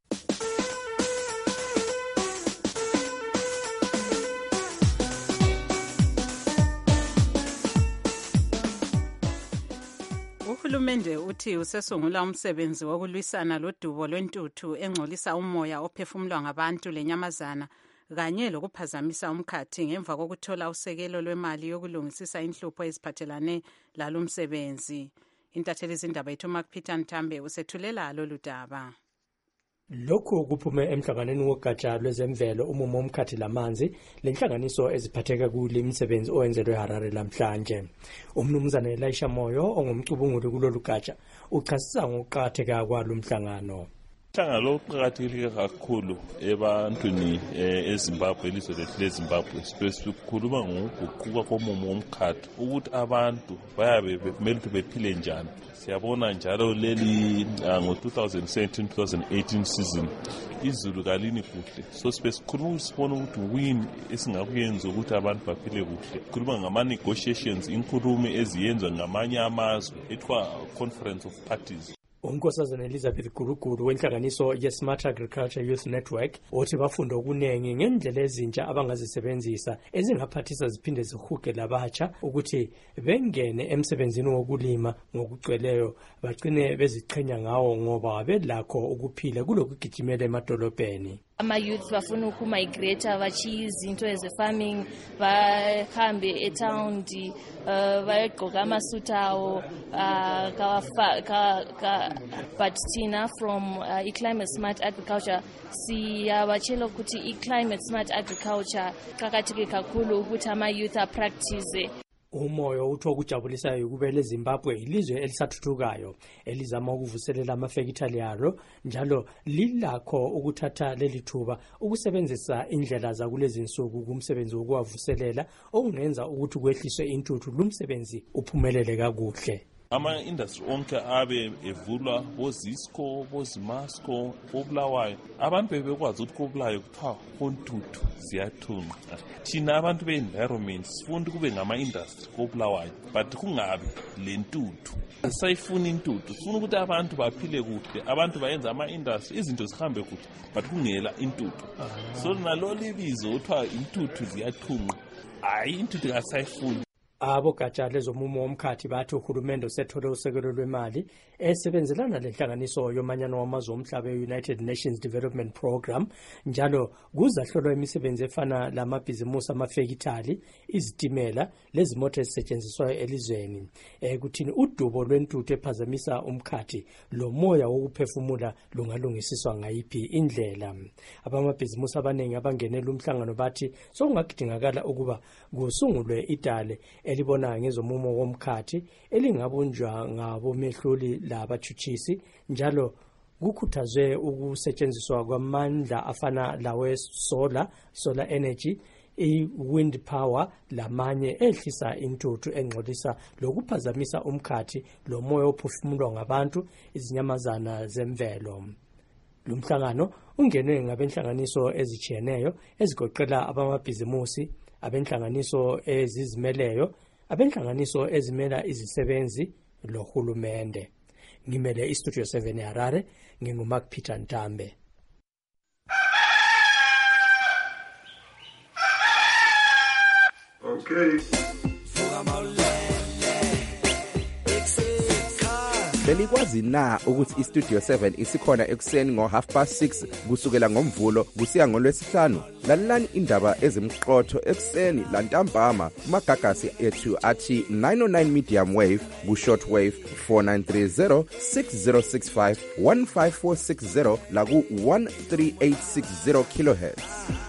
Uhulumende uthi usesungula umsebenzi wokulwisana lodubo lwentuthu engcolisa umoya ophefumulwa ngabantu lenyamazana kanye lokuphazamisa umkhathi ngemva kokuthola usekelo lwemali yokulungisisa inhlupho eziphathelane lalo msebenzi. Intatheli izindaba yethu Mark Peter Ntambe usethulela lolu daba. Lokhu kuphume emhlanganweni wogatsha lwezemvelo umumo omkhathi lamanzi lenhlanganiso eziphatheka kule imisebenzi oyenzelwe eHarare namhlanje. Umnumzana Elisha Moyo ongumcubunguli kulolu gatsha uchasisa ngokuqakatheka kwalo mhlangano. Umhlangano uqakathekile kakhulu ebantwini eZimbabwe, elizwe lethu leZimbabwe, sikhuluma ngokuguquka komumo womkhathi ukuthi abantu bayabe kumele ukuthi bephile njani. Siyabona njalo leli ngo-2017-2018 season izulu kalini kuhle, so sikhuluma sibona ukuthi win esingakuyenza ukuthi abantu baphile kuhle. Khuluma ngama-negotiations, inkulumo eziyenzwa ngamanye amazwe ethiwa Conference of Parties. Unkosazana Elizabeth Guruguru wenhlanganiso ye-Smart Agriculture Youth Network othi bafunda okuningi ngendlela ezintsha abangazisebenzisa ezingaphathisa ziphinde zihuge labatsha ukuthi bengene emsebenzini wokulima ngokugcweleyo bagcine beziqhenya ngawo ngoba belakho ukuphila kulokugijimela emadolobheni. Ama-youth bafuna ukumigrate bachiyizinto eze-farming bahambe etawundi bayegqoka amasuti awo but thina from i-Climate Smart Agriculture siyabatshela ukuthi i-Climate Smart Agriculture qakatheke kakhulu ukuthi ama-youth apractice. Umoyo utho ukujabulisayo ukubele eZimbabwe ilizwe elisathuthukayo elizama ukuvuselela amafekithali yalo njalo lilakho ukuthatha leli thuba ukusebenzisa indlela zakulezi insuku kumsebenzi wokuwavuselela okungenza ukuthi kwehliswe intuthu lumsebenzi uphumelele kakuhle. Ama-industry onke abe evulwa boZisco, boZimasco, boBulawayo. Abantu bebekwazi ukuthi koBulawayo kuthiwa kontuthu ziyathunqa. Thina abantu be-environment sifuna kube ngama-industry koBulawayo but kungabi le ntuthu. Sayifuna intuthu, sifuna ukuthi abantu baphile kuhle, abantu bayenza ama-industry, izinto zihambe kuhle but kungela intuthu. So nalo libizo kuthiwa intuthu ziyathunqa. Hayi intuthu kasayifuni. Abogatsha lezomumo womkhathi bathi uhulumende usethole usekelo lwemali esebenzelana lenhlanganiso yomanyano wamazwe omhlaba e-United Nations Development Program njalo kuzahlolwa imisebenzi efana lamabhizimusi amafekithali, izitimela lezimoto ezisetshenziswayo elizweni. Kuthini udubo lwentuthu ephazamisa umkhathi lo moya wokuphefumula lungalungisiswa ngayiphi indlela. Abamabhizimusi abaningi abangenela umhlangano bathi sokungakudingakala ukuba kusungulwe idale elibona ngezomumo womkhathi elingabunjwa ngabomehluli labatshutshisi njalo kukhuthazwe ukusetshenziswa kwamandla afana lawe solar energy i-wind power lamanye ehlisa intuthu engcolisa lokuphazamisa umkhathi lomoya ophefumulwa ngabantu izinyamazana zemvelo. Lo mhlangano ungenwe ngabenhlanganiso ezijiyeneyo ezigoqela abamabhizimusi, abenhlanganiso ezizimeleyo, abenhlanganiso ezimela izisebenzi lohulumende. Ngimele iStudio 7 eHarare, nginguMark Peter Ntambe. Okay. Belikwazi na ukuthi iStudio 7 isikhona ekuseni ngo6:30 kusukela ngoMvulo kusiya ngoLwesihlanu? Lalelani indaba ezimqotho ekuseni lantambama kumagagasi ethu athi 909 medium wave ku-short wave 4930 6065 15460 la ku-13860 kilohertz.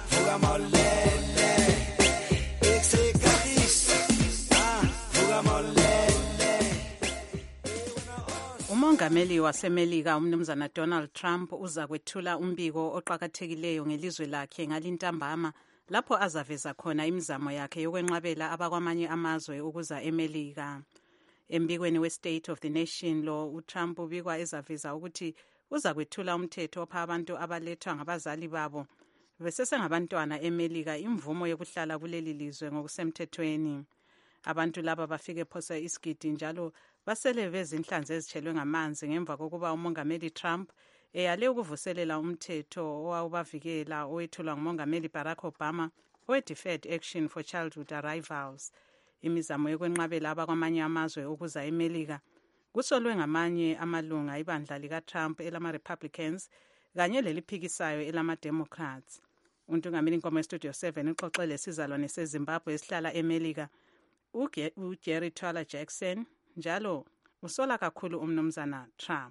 Umongameli waseMelika umnumzana Donald Trump uza kwethula umbiko oqhakathekileyo ngelizwe lakhe ngalintambama lapho azaveza khona imizamo yakhe yokwenqabela abakwamanye amazwe ukuza eMelika. Embikweni we-State of the Nation lo uTrump ubikwa ezaveza ukuthi uza kwethula umthetho opha abantu abalethwa ngabazali babo besesengabantwana eMelika imvumo yokuhlala kuleli lizwe ngokusemthethweni. Abantu laba bafike phose isigidi njalo basele bezinhlanzi ezitshelwe ngamanzi ngemva kokuba umongameli Trump eyale ukuvuselela umthetho owawubavikela owethulwa ngumongameli Barack Obama we-Deferred Action for Childhood Arrivals. Imizamo yokwenqabela abakwamanye amazwe ukuza eMelika kusolwe ngamanye amalunga ibandla lika-Trump elama-Republicans kanye leliphikisayo elama-Democrats. Untungameli inkomo yeStudio 7 uxoxele sizalwane seZimbabwe esihlala eMelika uGary Twala Jackson njalo usola kakhulu umnumzana Trump.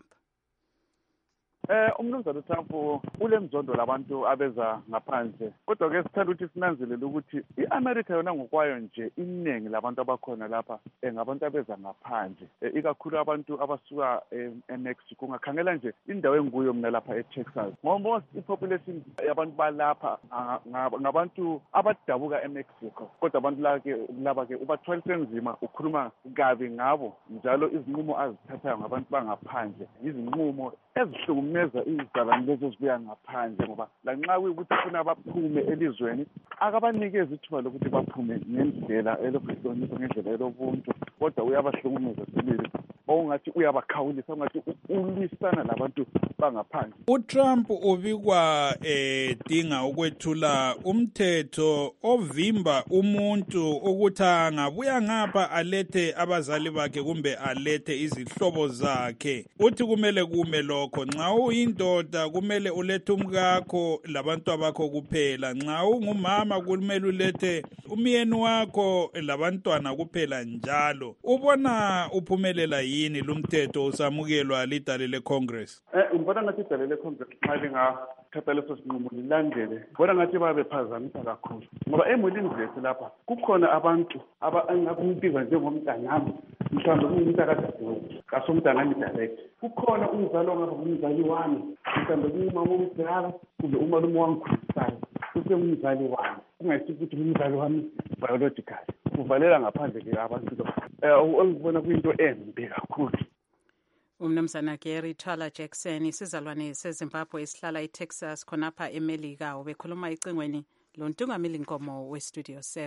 Umnumzana Trump ulemzondo labantu abeza ngaphandle kodwa ke sithanda ukuthi sinanzelele ukuthi iAmerica yona ngokwayo nje iningi labantu abakhona lapha ngabantu abeza ngaphandle ikakhulu abantu abasuka eMexico. Ungakhangela nje indawo enguyo mina lapha eTexas most population yabantu balapha ngabantu abadabuka eMexico kodwa abantu laba ke ubathwalise nzima ukhuluma kabi ngabo njalo izinqumo azithathayo ngabantu bangaphandle izinqumo ezihlukumeza izizalwane lezo zibuya ngaphandle ngoba lanxa kuyukuthi funa baphume elizweni akabanikeza ithuba lokuthi baphume ngendlela elokuhlonipha ngendlela elobuntu kodwa uyabahlukumeza sibili ongathi uyabakhawulisa ongathi ulwisana labantu bangaphandle. uTrump ubikwa dinga ukwethula umthetho ovimba umuntu ukuthi angabuya ngapha alethe abazali bakhe kumbe alethe izihlobo zakhe. Uthi kumele kume lokho nxa uyindoda kumele ulethe umkakho labantu abakho kuphela, nxa ungumama kumele ulethe umyeni wakho labantwana kuphela njalo. Ubona uphumelela yini lumthetho usamukelwa lidale leCongress? Ngibona ngathi idale leCongress nxa lingathatha leso sinqumo lilandele ngibona ngathi babephazamisa kakhulu ngoba emulini zethu lapha kukhona abantu abangakubiza njengomntanami mhlawumbe kumuntu akadadewethu kasomntanami direct. Kukhona umzali ongaba ngumzali wami mhlawumbe kungumama omdala kumbe umalume wangikhulisayo usengumzali wami kungayisithi ukuthi umzali wami biological. Kuvalela ngaphandle ke abantu lo engibona kuyinto embi kakhulu. Umnumzana Gary Twala Jackson isizalwane seZimbabwe esihlala eTexas khonapha eMelika ubekhuluma icingweni lo ntungameli inkomo weStudio 7.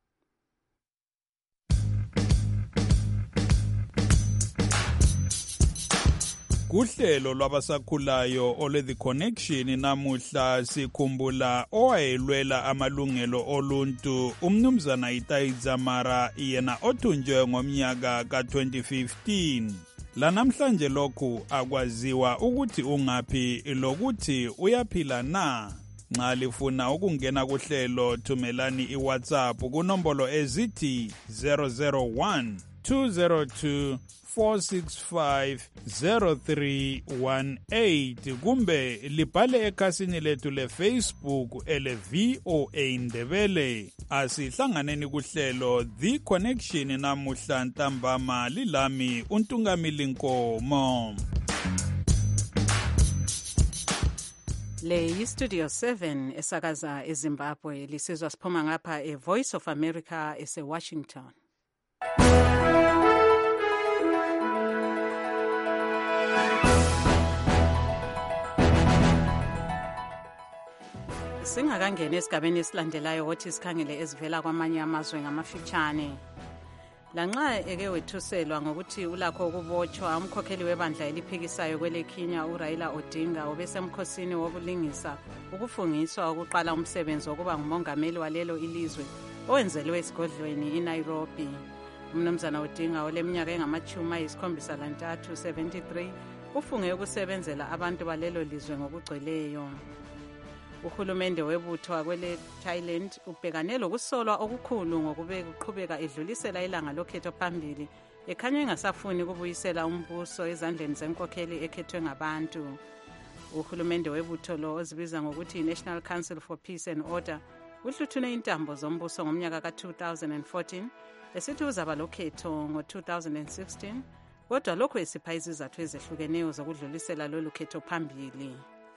Kuhlelo lwabasakhulayo ole The Connection namuhla sikhumbula owayelwela amalungelo oluntu umnumzana Itai Dzamara yena othunjwe ngomnyaka ka2015. Lanamhlanje lokhu akwaziwa ukuthi ungaphi lokuthi uyaphila na. Nxa lifuna ukungena kuhlelo thumelani iWhatsApp kunombolo ezithi 001 202 4650318 kumbe libhale ekhasini lethu leFacebook ele VOA Ndebele. Asihlanganeni kuhlelo The Connection namuhla ntambama lilami untungamili nkomo. Le yi-Studio 7 esakaza eZimbabwe lisizwa siphuma ngapha eVoice of America ese-Washington. Singakangena esigabeni esilandelayo wothi sikhangele ezivela kwamanye amazwe ngamafitshane. Lanxa eke wethuselwa ngokuthi ulakho ukubotshwa, umkhokheli webandla eliphikisayo kwele Kenya uRaila Odinga ubesemkhosini wokulingisa ukufungiswa ukuqala umsebenzi wokuba ngumongameli walelo ilizwe owenzelwe esigodlweni eNairobi. Umnumzana Odinga oleminyaka engama-73 73 ufunge ukusebenzela abantu balelo lizwe ngokugcweleyo. Uhulumende webutho wakwele Thailand ubhekane lokusolwa okukhulu ngokube kuqhubeka edlulisela ilanga lokhetho phambili ekhanya engasafuni ukubuyisela umbuso ezandleni zenkokheli ekhethwe ngabantu. Uhulumende webutho lo ozibiza ngokuthi National Council for Peace and Order uhluthune intambo zombuso ngomnyaka ka-2014 esithi uzaba lokhetho ngo-2016 kodwa lokho esipha izizathu ezehlukeneyo zokudlulisela lolu khetho phambili.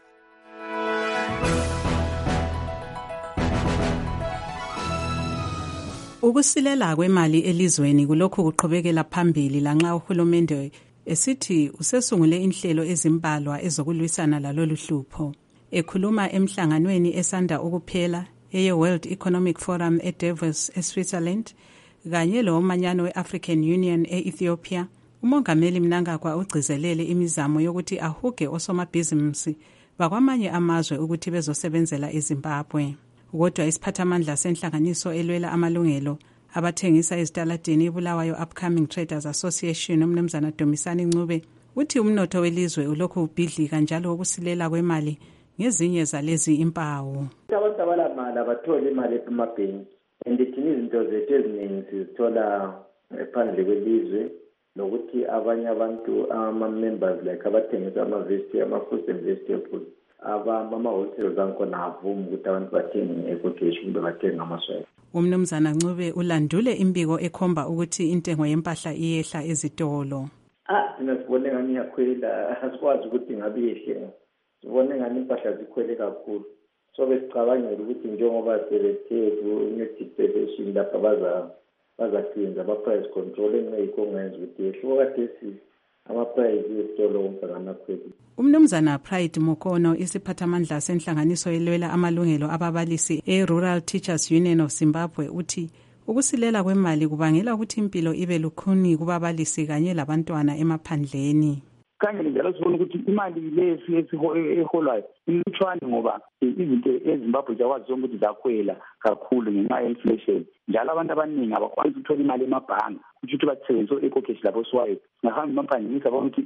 Ukusilela kwemali elizweni kulokhu kuqhubekela phambili lanxa uhulumende esithi usesungule inhlelo ezimbalwa ezokulwisana lalolu hlupho. Ekhuluma emhlanganweni esanda ukuphela eye-World Economic Forum eDavos eSwitzerland kanye lomanyano we-African Union e-Ethiopia, umongameli Mnangagwa ugcizelele imizamo yokuthi ahuge osomabhizinisi bakwamanye amazwe ukuthi bezosebenzela eZimbabwe. Kodwa isiphathamandla senhlanganiso elwela amalungelo abathengisa ezitaladini eBulawayo Upcoming Traders Association umnumzana Domisani Ncube uthi umnotho welizwe ulokhu ubhidlika njalo ukusilela kwemali ngezinye zalezi impawu. Abantu abalamali abathola imali emabhenki andithini izinto zethu eziningi sizithola ephandle kwelizwe nokuthi abanye abantu ama-members like abathengisa ama-vesti ama-fruits and vegetables ama-wholesale zakhona avumi ukuthi abantu bathenge ecocash kumbe bathenge amaswele. Umnumzana Ncube ulandule imbiko ekhomba ukuthi intengo yempahla iyehla ezitolo. Thina sibone ngani iyakhwela, asikwazi ukuthi ngabe iyehle. Sibone ngani impahla zikhwele kakhulu. So besicabangela ukuthi njengoba sebethe ku-new dispensation lapha bazakwenza ama-price control engekho ngenza ukuthi yehle okade ama-price esitolo umfakanakhweli. Umnumzana Pride Mukono isiphathamandla senhlanganiso elwela amalungelo ababalisi e-Rural Teachers Union of Zimbabwe uthi ukusilela kwemali kubangela ukuthi impilo ibe lukhuni kubabalisi kanye labantwana emaphandleni. Kanye njalo sibona ukuthi imali lesi eholwayo ilutshwane ngoba izinto eZimbabwe zakwazi zonke ukuthi zakhwela kakhulu ngenxa ye-inflation. Njalo abantu abaningi abakwazi ukuthola imali emabhange ukuthi basebenzise ecocash lapho siwayo. Ngahamba emaphandleni sabona ukuthi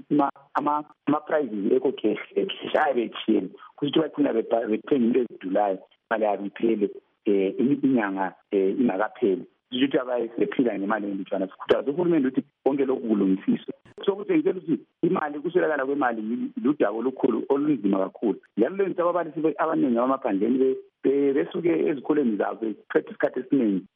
ama-prices ecocash ayebethiyeni ukuthi bathina bethenga into ezidulayo imali yabo iphele inyanga ingakapheli. Ukuthi abayephila ngemali elutshwana sikhuthaza uhulumende ukuthi konke lokhu kulungisiswe. Sokutshengisa ukuthi imali kuswelakala kwemali ludaba olukhulu olunzima kakhulu. Njalo lento ababalisi abaningi abamaphandleni besuke ezikoleni zabo beqeda isikhathi esiningi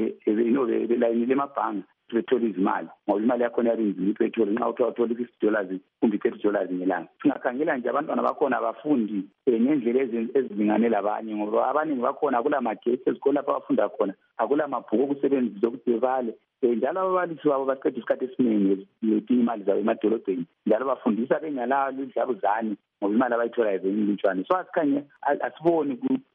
belayinile emabhange bethola izimali ngoba imali yakhona yabinzima ipetrol nxa uthola $50 kumbe $30 ngelanga. Singakhangela nje abantwana bakhona abafundi ngendlela ezilinganele abanye ngoba abaningi bakhona akula magetsi ezikolo lapho abafunda khona akula mabhuku okusebenzisa ukuthi bebale. Njalo ababalisi babo baqeda isikhathi esiningi betinye imali zabo emadolobheni njalo bafundisa bengalalo idlabuzane ngoba imali abayitholayo zenilutshwane. So asikhanye asiboni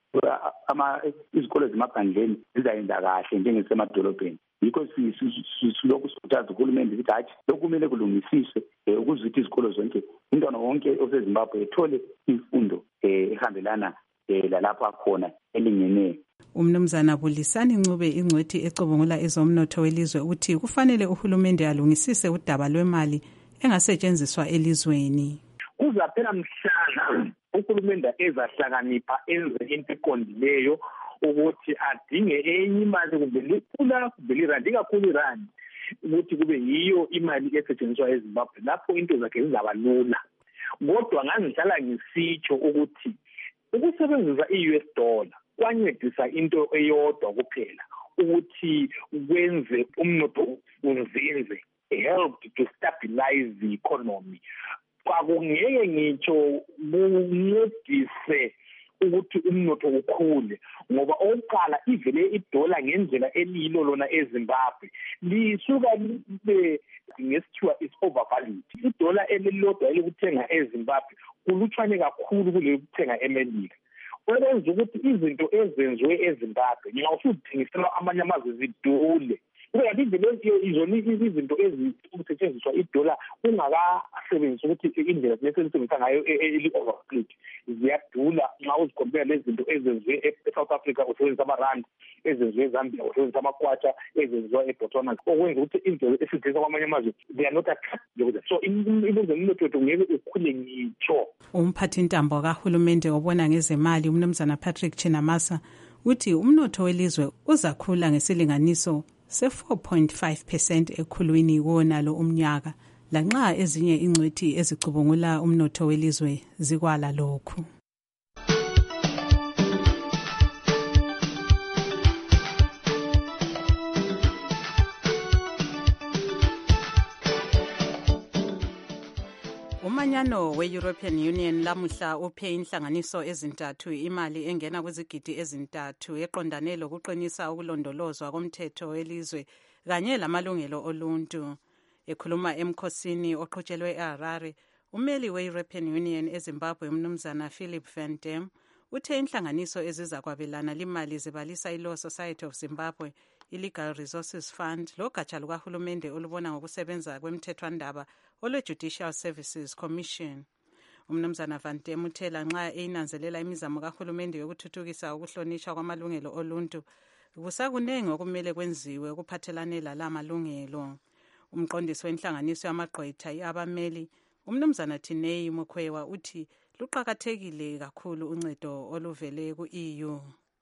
izikolo zemaphandleni zizayenza kahle njengesemadolobheni. Yikho silokhu sikhuthaza uhulumende ukuthi hathi lokhu kumele kulungisiswe ukuze ukuthi izikolo zonke umntwana wonke oseZimbabwe ethole imfundo ehambelana lalapho akhona elingeneyo. Umnumzana Bulisani Ncube ingcwethi ecubungula ezomnotho welizwe uthi kufanele uhulumende alungisise udaba lwemali engasetshenziswa elizweni. Kuzaphela mhlana uhulumende ezahlakanipha enze into eqondileyo ukuthi adinge enye imali kumbe likhula kumbe lirandi kakhulu irandi ukuthi kube yiyo imali esetshenziswa eZimbabwe lapho into zakhe zizaba lula. Kodwa ngangihlala ngisitsho ukuthi ukusebenzisa i-US dollar kwancedisa into eyodwa kuphela ukuthi kwenze umnotho uzinze, helped to stabilize the economy. Kwakungeke ngitsho kuncedise ukuthi umnotho ukhule, ngoba okokuqala ivele idola ngendlela elilo lona eZimbabwe lisuka libe ngesithiwa is overvalued. Idola elilodwa elikuthenga eZimbabwe kulutshwane kakhulu kulokuthenga eMelika, okwenza ukuthi izinto ezenziwe eZimbabwe nxa usuthengiselwa amanye amazwe zidule. Kanti indlela izona izinto ezisetshenziswa idola ungakasebenzisi ukuthi indlela lesebenzisa ngayo eli-overvalued ziyadula nxa uzikompare lezinto ezenziwe eSouth Africa usebenzisa amarandi, ezenziwe eZambia usebenzisa amakwatsha, ezenziwa eBotswana, okwenza ukuthi indlela esidlisa kwamanye amazwe they are not attractive. So ilizwe lomnotho wethu ngeke ukhule ngitsho. Umphathintambo kahulumende obona ngezemali umnumzana Patrick Chinamasa uthi umnotho welizwe uzakhula ngesilinganiso se-4.5% ekhulwini wonalo umnyaka, lanxa ezinye ingcwethi ezicubungula umnotho welizwe zikwala lokhu. Umanyano we-European Union lamuhla uphe inhlanganiso ezintathu imali engena kwizigidi ezintathu eqondane lokuqinisa ukulondolozwa komthetho welizwe kanye lamalungelo oluntu. Ekhuluma emkhosini oqhutshelwe eHarare, umeli we-European Union eZimbabwe umnumzana Philip Van Dam uthe inhlanganiso ezizakwabelana limali zibalisa iLaw Society of Zimbabwe, iLegal Resources Fund, logatsha lukahulumende olubona ngokusebenza kwemthethwandaba olwe-Judicial Services Commission. Umnumzana Van Dam uthe lanxa eyinanzelela imizamo kahulumende yokuthuthukisa ukuhlonishwa kwamalungelo oluntu, kusakunengi okumele kwenziwe ukuphathelane lala malungelo. Umqondisi wenhlanganiso yamagqwetha abameli umnumzana Tinei Mukhwewa uthi luqakathekile kakhulu uncedo oluvele ku-EU.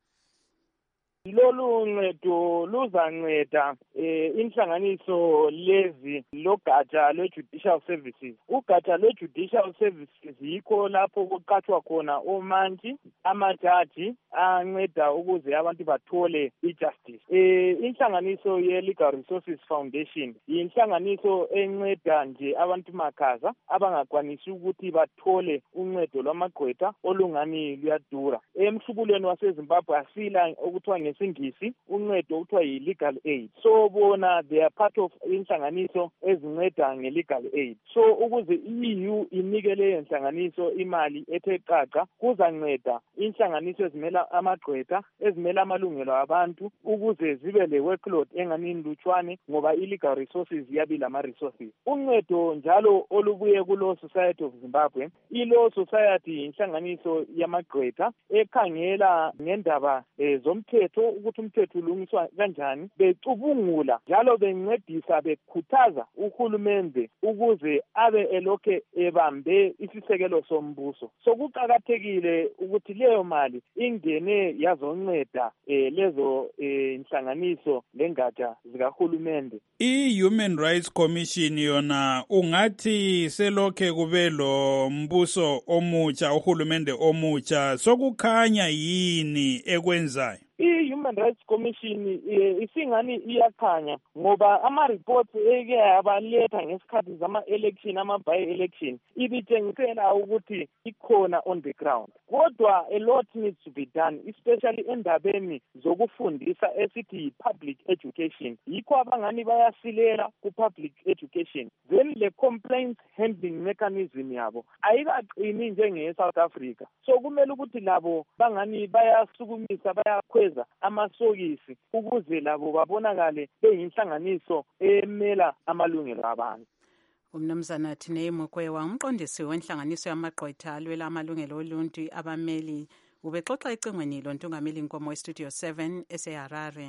Lolu ncedo luzanceda inhlanganiso lezi logatsha lwe-Judicial Services. Ugatsha lwe-Judicial Services yikho lapho kuqatshwa khona omantshi, amajaji anceda ukuze abantu bathole i-justice. Inhlanganiso ye-Legal Resources Foundation yinhlanganiso enceda nje abantu makhaza abangakwanisi ukuthi bathole uncedo lwamagqwetha olungani luyadura. Emhlubulweni waseZimbabwe asila okuthiwa ngesingisi uncedo okuthiwa yi-legal aid. So bona they are part of inhlanganiso ezinceda nge-legal aid. So ukuze i-EU inikele inhlanganiso imali ethe qaqa kuzanceda inhlanganiso ezimela amagqwetha, ezimela amalungelo abantu ukuze zibe le workload enganini lutshwane ngoba i-legal resources yabila ama-resources. Uncedo njalo olubuye kuLaw Society of Zimbabwe. I-Law Society inhlanganiso yamagqwetha ekhangela ngendaba zomthetho ukuthi umthetho ulungiswa kanjani, becubungula njalo bencedisa bekhuthaza uhulumende ukuze abe elokhe ebambe isisekelo sombuso. So kuqakathekile ukuthi leyo mali ingene yazonceda lezo inhlanganiso lengatsha zikahulumende. I-Human Rights Commission yona ungathi selokhe kube lo mbuso omutsha, uhulumende omutsha, sokukhanya yini ekwenzayo? I-Human Rights Commission isingani iyakhanya ngoba ama-reports eke abaletha ngesikhathi zama-election, ama-by-election, ibitshengisela ukuthi ikhona on the ground. Kodwa a lot needs to be done, especially endabeni zokufundisa esithi public education. Yikho abangani bayasilela ku-public education. Then le complaint handling mechanism yabo ayikaqini njenge-South Africa. So kumele ukuthi labo bangani bayasukumisa, bayakhweza amasokisi ukuze labo babonakale beyinhlanganiso emela amalungelo abantu. Umnumzana Tinei Mukhwewa umqondisi wenhlanganiso yamagqwetha alwela amalungelo oluntu abameli ubexoxa ecingweni lontungameli inkomo weStudio 7 eseHarare.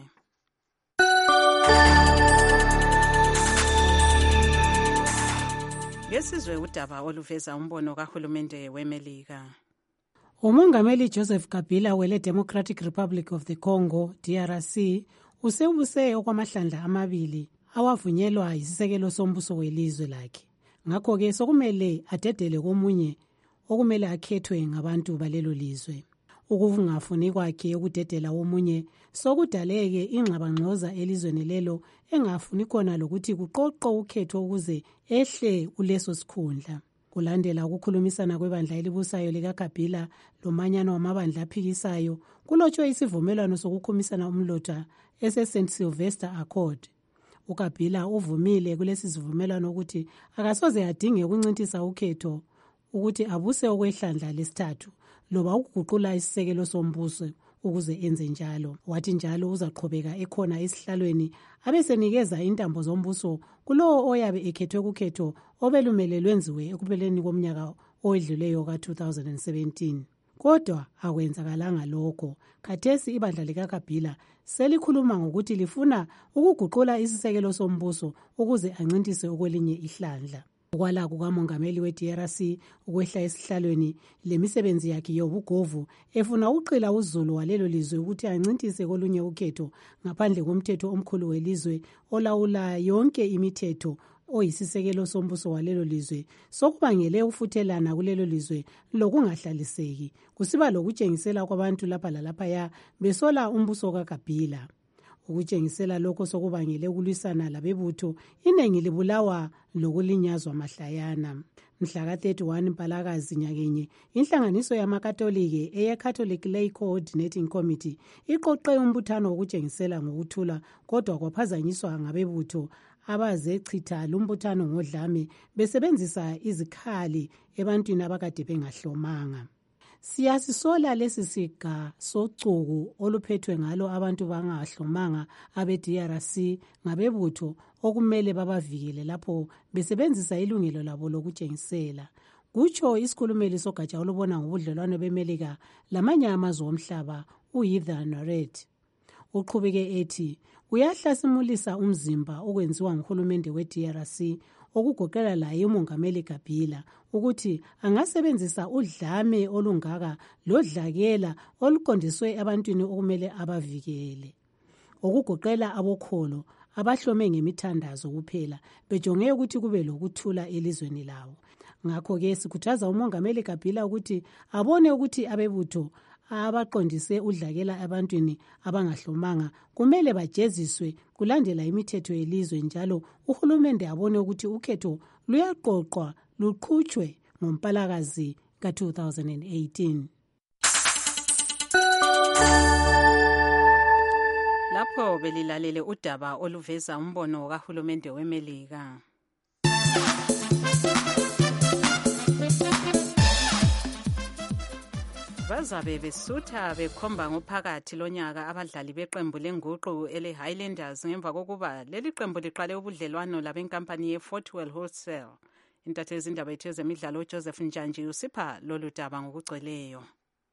Ngesizwe udaba oluveza umbono kahulumende weMelika. Umongameli Joseph Kabila wele Democratic Republic of the Congo, DRC, usebuse okwamahlandla amabili awavunyelwa yisisekelo sombuso welizwe lakhe. Ngakho-ke sokumele adedele komunye okumele akhethwe ngabantu balelo lizwe. Ukungafuni kwakhe ukudedela womunye sokudaleke ingxabangxoza elizweni lelo engafuni khona lokuthi kuqoqo ukhetho ukuze ehle kuleso sikhundla. Kulandela ukukhulumisana kwebandla elibusayo likaKabila lomanyano wamabandla aphikisayo, kulotshwe isivumelwano sokukhumisana umlotha ese-St. Sylvester Accord. UKabila uvumile kulesi sivumelwano ukuthi akasoze adinge ukuncintisa ukhetho ukuthi abuse okwehlandla lesithathu loba ukuguqula isisekelo sombuso ukuze enze njalo. Wathi njalo uzaqhubeka ekhona esihlalweni abesenikeza intambo zombuso kulowo oyabe ekhethwe kukhetho obelumele lwenziwe ekupheleni komnyaka owedluleyo ka-2017. Kodwa akwenzakalanga lokho. Khathesi ibandla likaKabila selikhuluma ngokuthi lifuna ukuguqula isisekelo sombuso ukuze ancintise okwelinye ihlandla. Ukwala kukamongameli we-DRC ukwehla esihlalweni lemisebenzi yakhe yobugovu efuna uqila uzulu walelo lizwe ukuthi ancintise kolunye ukhetho ngaphandle komthetho omkhulu welizwe olawula yonke imithetho oyisisekelo sombuso walelo lizwe sokubangele ukufuthelana kulelo lizwe lokungahlaliseki kusiba lokutshengisela kwabantu lapha lalaphaya besola umbuso kaKabila. Ukutshengisela lokho sokubangele ukulwisana labebutho inengi libulawa lokulinyazwa mahlayana. Mhla ka-31 Mpalakazi nyakenye inhlanganiso yamakatolike eye-Catholic Lay Coordinating Committee iqoqe umbuthano wokutshengisela ngokuthula kodwa kwaphazanyiswa ngabebutho abazechitha lumbuthano ngodlame besebenzisa izikhali ebantwini abakade bengahlomanga. Siyasisola lesi siga socuku oluphethwe ngalo abantu bangahlomanga abe-DRC ngabebutho okumele babavikele lapho besebenzisa ilungelo labo lokutshengisela. Kutsho isikhulumeli sogatsha olubona ngobudlelwano beMelika lamanye amazwe omhlaba uHeather Nauert. Uqhubeke ethi uyahlasimulisa umzimba okwenziwa nguhulumende we-DRC okugoqela laye umongameli Kabila ukuthi angasebenzisa udlame olungaka lodlakela oluqondiswe abantwini okumele abavikele, okugoqela abokholo abahlome ngemithandazo kuphela bejonge ukuthi kube lokuthula elizweni lawo. Ngakho-ke sikhuthaza umongameli Kabila ukuthi abone ukuthi abebutho abaqondise udlakela ebantwini abangahlomanga kumele bajeziswe kulandela imithetho yelizwe, njalo uhulumende abone ukuthi ukhetho luyaqoqwa luqhutshwe ngoMpalakazi ka-2018. Lapho belilalele udaba oluveza umbono kahulumende weMelika. Bazabe besutha bekhomba ngophakathi lonyaka abadlali beqembu lenguqu ele-Highlanders ngemva kokuba leli qembu liqale ubudlelwano labenkampani ye-Fortwell Wholesale. Intatheli zindaba yethu yezemidlalo uJoseph Njanji usipha lolu daba ngokugcweleyo.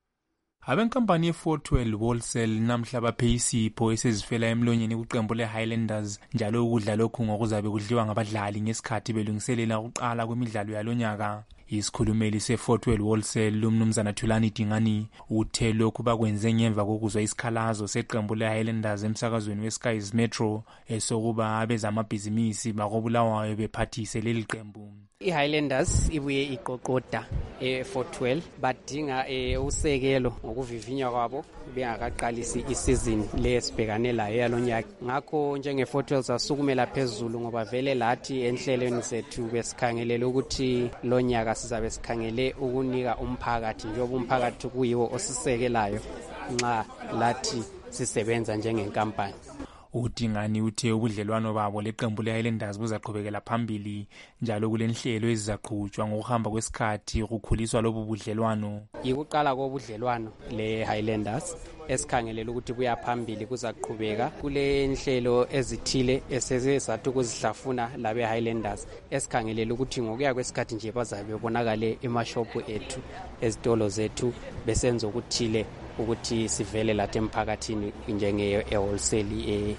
Abenkampani ye-Fortwell Wholesale namhla baphe isipho esezifela emlonyeni kuqembu le-Highlanders njalo ukudla lokhu ngokuzabe kudliwa ngabadlali ngesikhathi belungiselela ukuqala kwemidlalo yalonyaka. Isikhulumeli se-Fortwell Wholesale lumnumzana Thulani Dingani uthe lokhu bakwenze ngemva kokuzwa isikhalazo seqembu le-Highlanders emsakazweni weSky's Metro esokuba abezamabhizinisi bakobulawayo bephathise leli qembu. I-Highlanders ibuye iqoqoda e-Fortwell badinga usekelo ngokuvivinywa kwabo bengakaqalisi isizini lesibhekane layo yalonyaka. Ngakho njenge-Fortwell sasukumela phezulu ngoba vele lathi enhlelweni zethu besikhangelele ukuthi lonyaka sizabe sikhangele ukunika umphakathi njengoba umphakathi kuyiwo osisekelayo nxa lathi sisebenza njengenkampani. uDingani uthe ubudlelwano babo leqembu le-Highlanders buzaqhubekela phambili njalo kulenhlelo ezizaqhutshwa ngokuhamba kwesikhathi ukukhuliswa lobu budlelwano. Yikuqala kobudlelwano le-Highlanders esikhangelela ukuthi buya phambili kuzaqhubeka kule nhlelo ezithile esezathu ukuzihlafuna labe-Highlanders esikhangelela ukuthi ngokuya kwesikhathi nje bazabe bebonakale emashophu ethu ezitolo zethu besenza ukuthile ukuthi sivele lathi emphakathini njenge-wholesale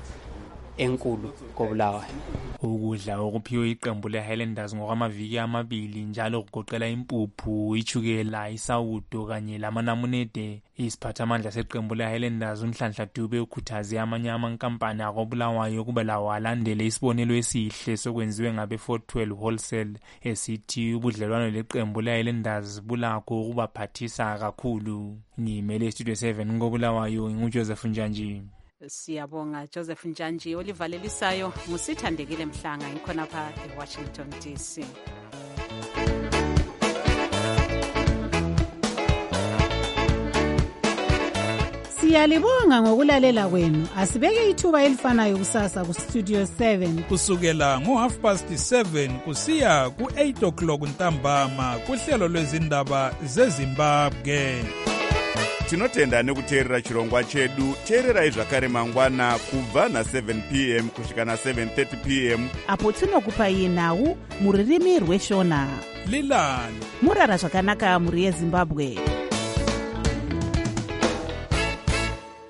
enkulu kobulawayo. Ukudla okuphiwe iqembu le-Highlanders ngokwamaviki amabili njalo kugoqela impuphu, ichukela, isawudo kanye lamanamunede. Isiphathamandla seqembu le-Highlanders uNhlanhla Dube ukhuthaze amanye amankampani akobulawayo ukuba lawo alandele isibonelo esihle sokwenziwe ngabe-Fortwell Wholesale esithi ubudlelwano leqembu le-Highlanders bulakho ukubaphathisa kakhulu. Ngimele iStudio 7 ngobulawayo nguJoseph Njanji. Siyabonga Joseph Njanji. Olivalelisayo ngusithandekile Mhlanga ngikhona pha eWashington DC. Siyalibonga ngokulalela kwenu. Asibeke ithuba elifanayo kusasa ku Studio 7 kusukela ngo7:30 kusiya ku8 o'clock ntambama kuhlelo lwezindaba zeZimbabwe. Tinotenda nekuteerera chirongwa chedu. Teererai zvakare mangwana kubva na7 p.m. kusvika na7:30 p.m. apo tinokupai nhau muririmi rweshona. Lilani murara zvakanaka muri yeZimbabwe.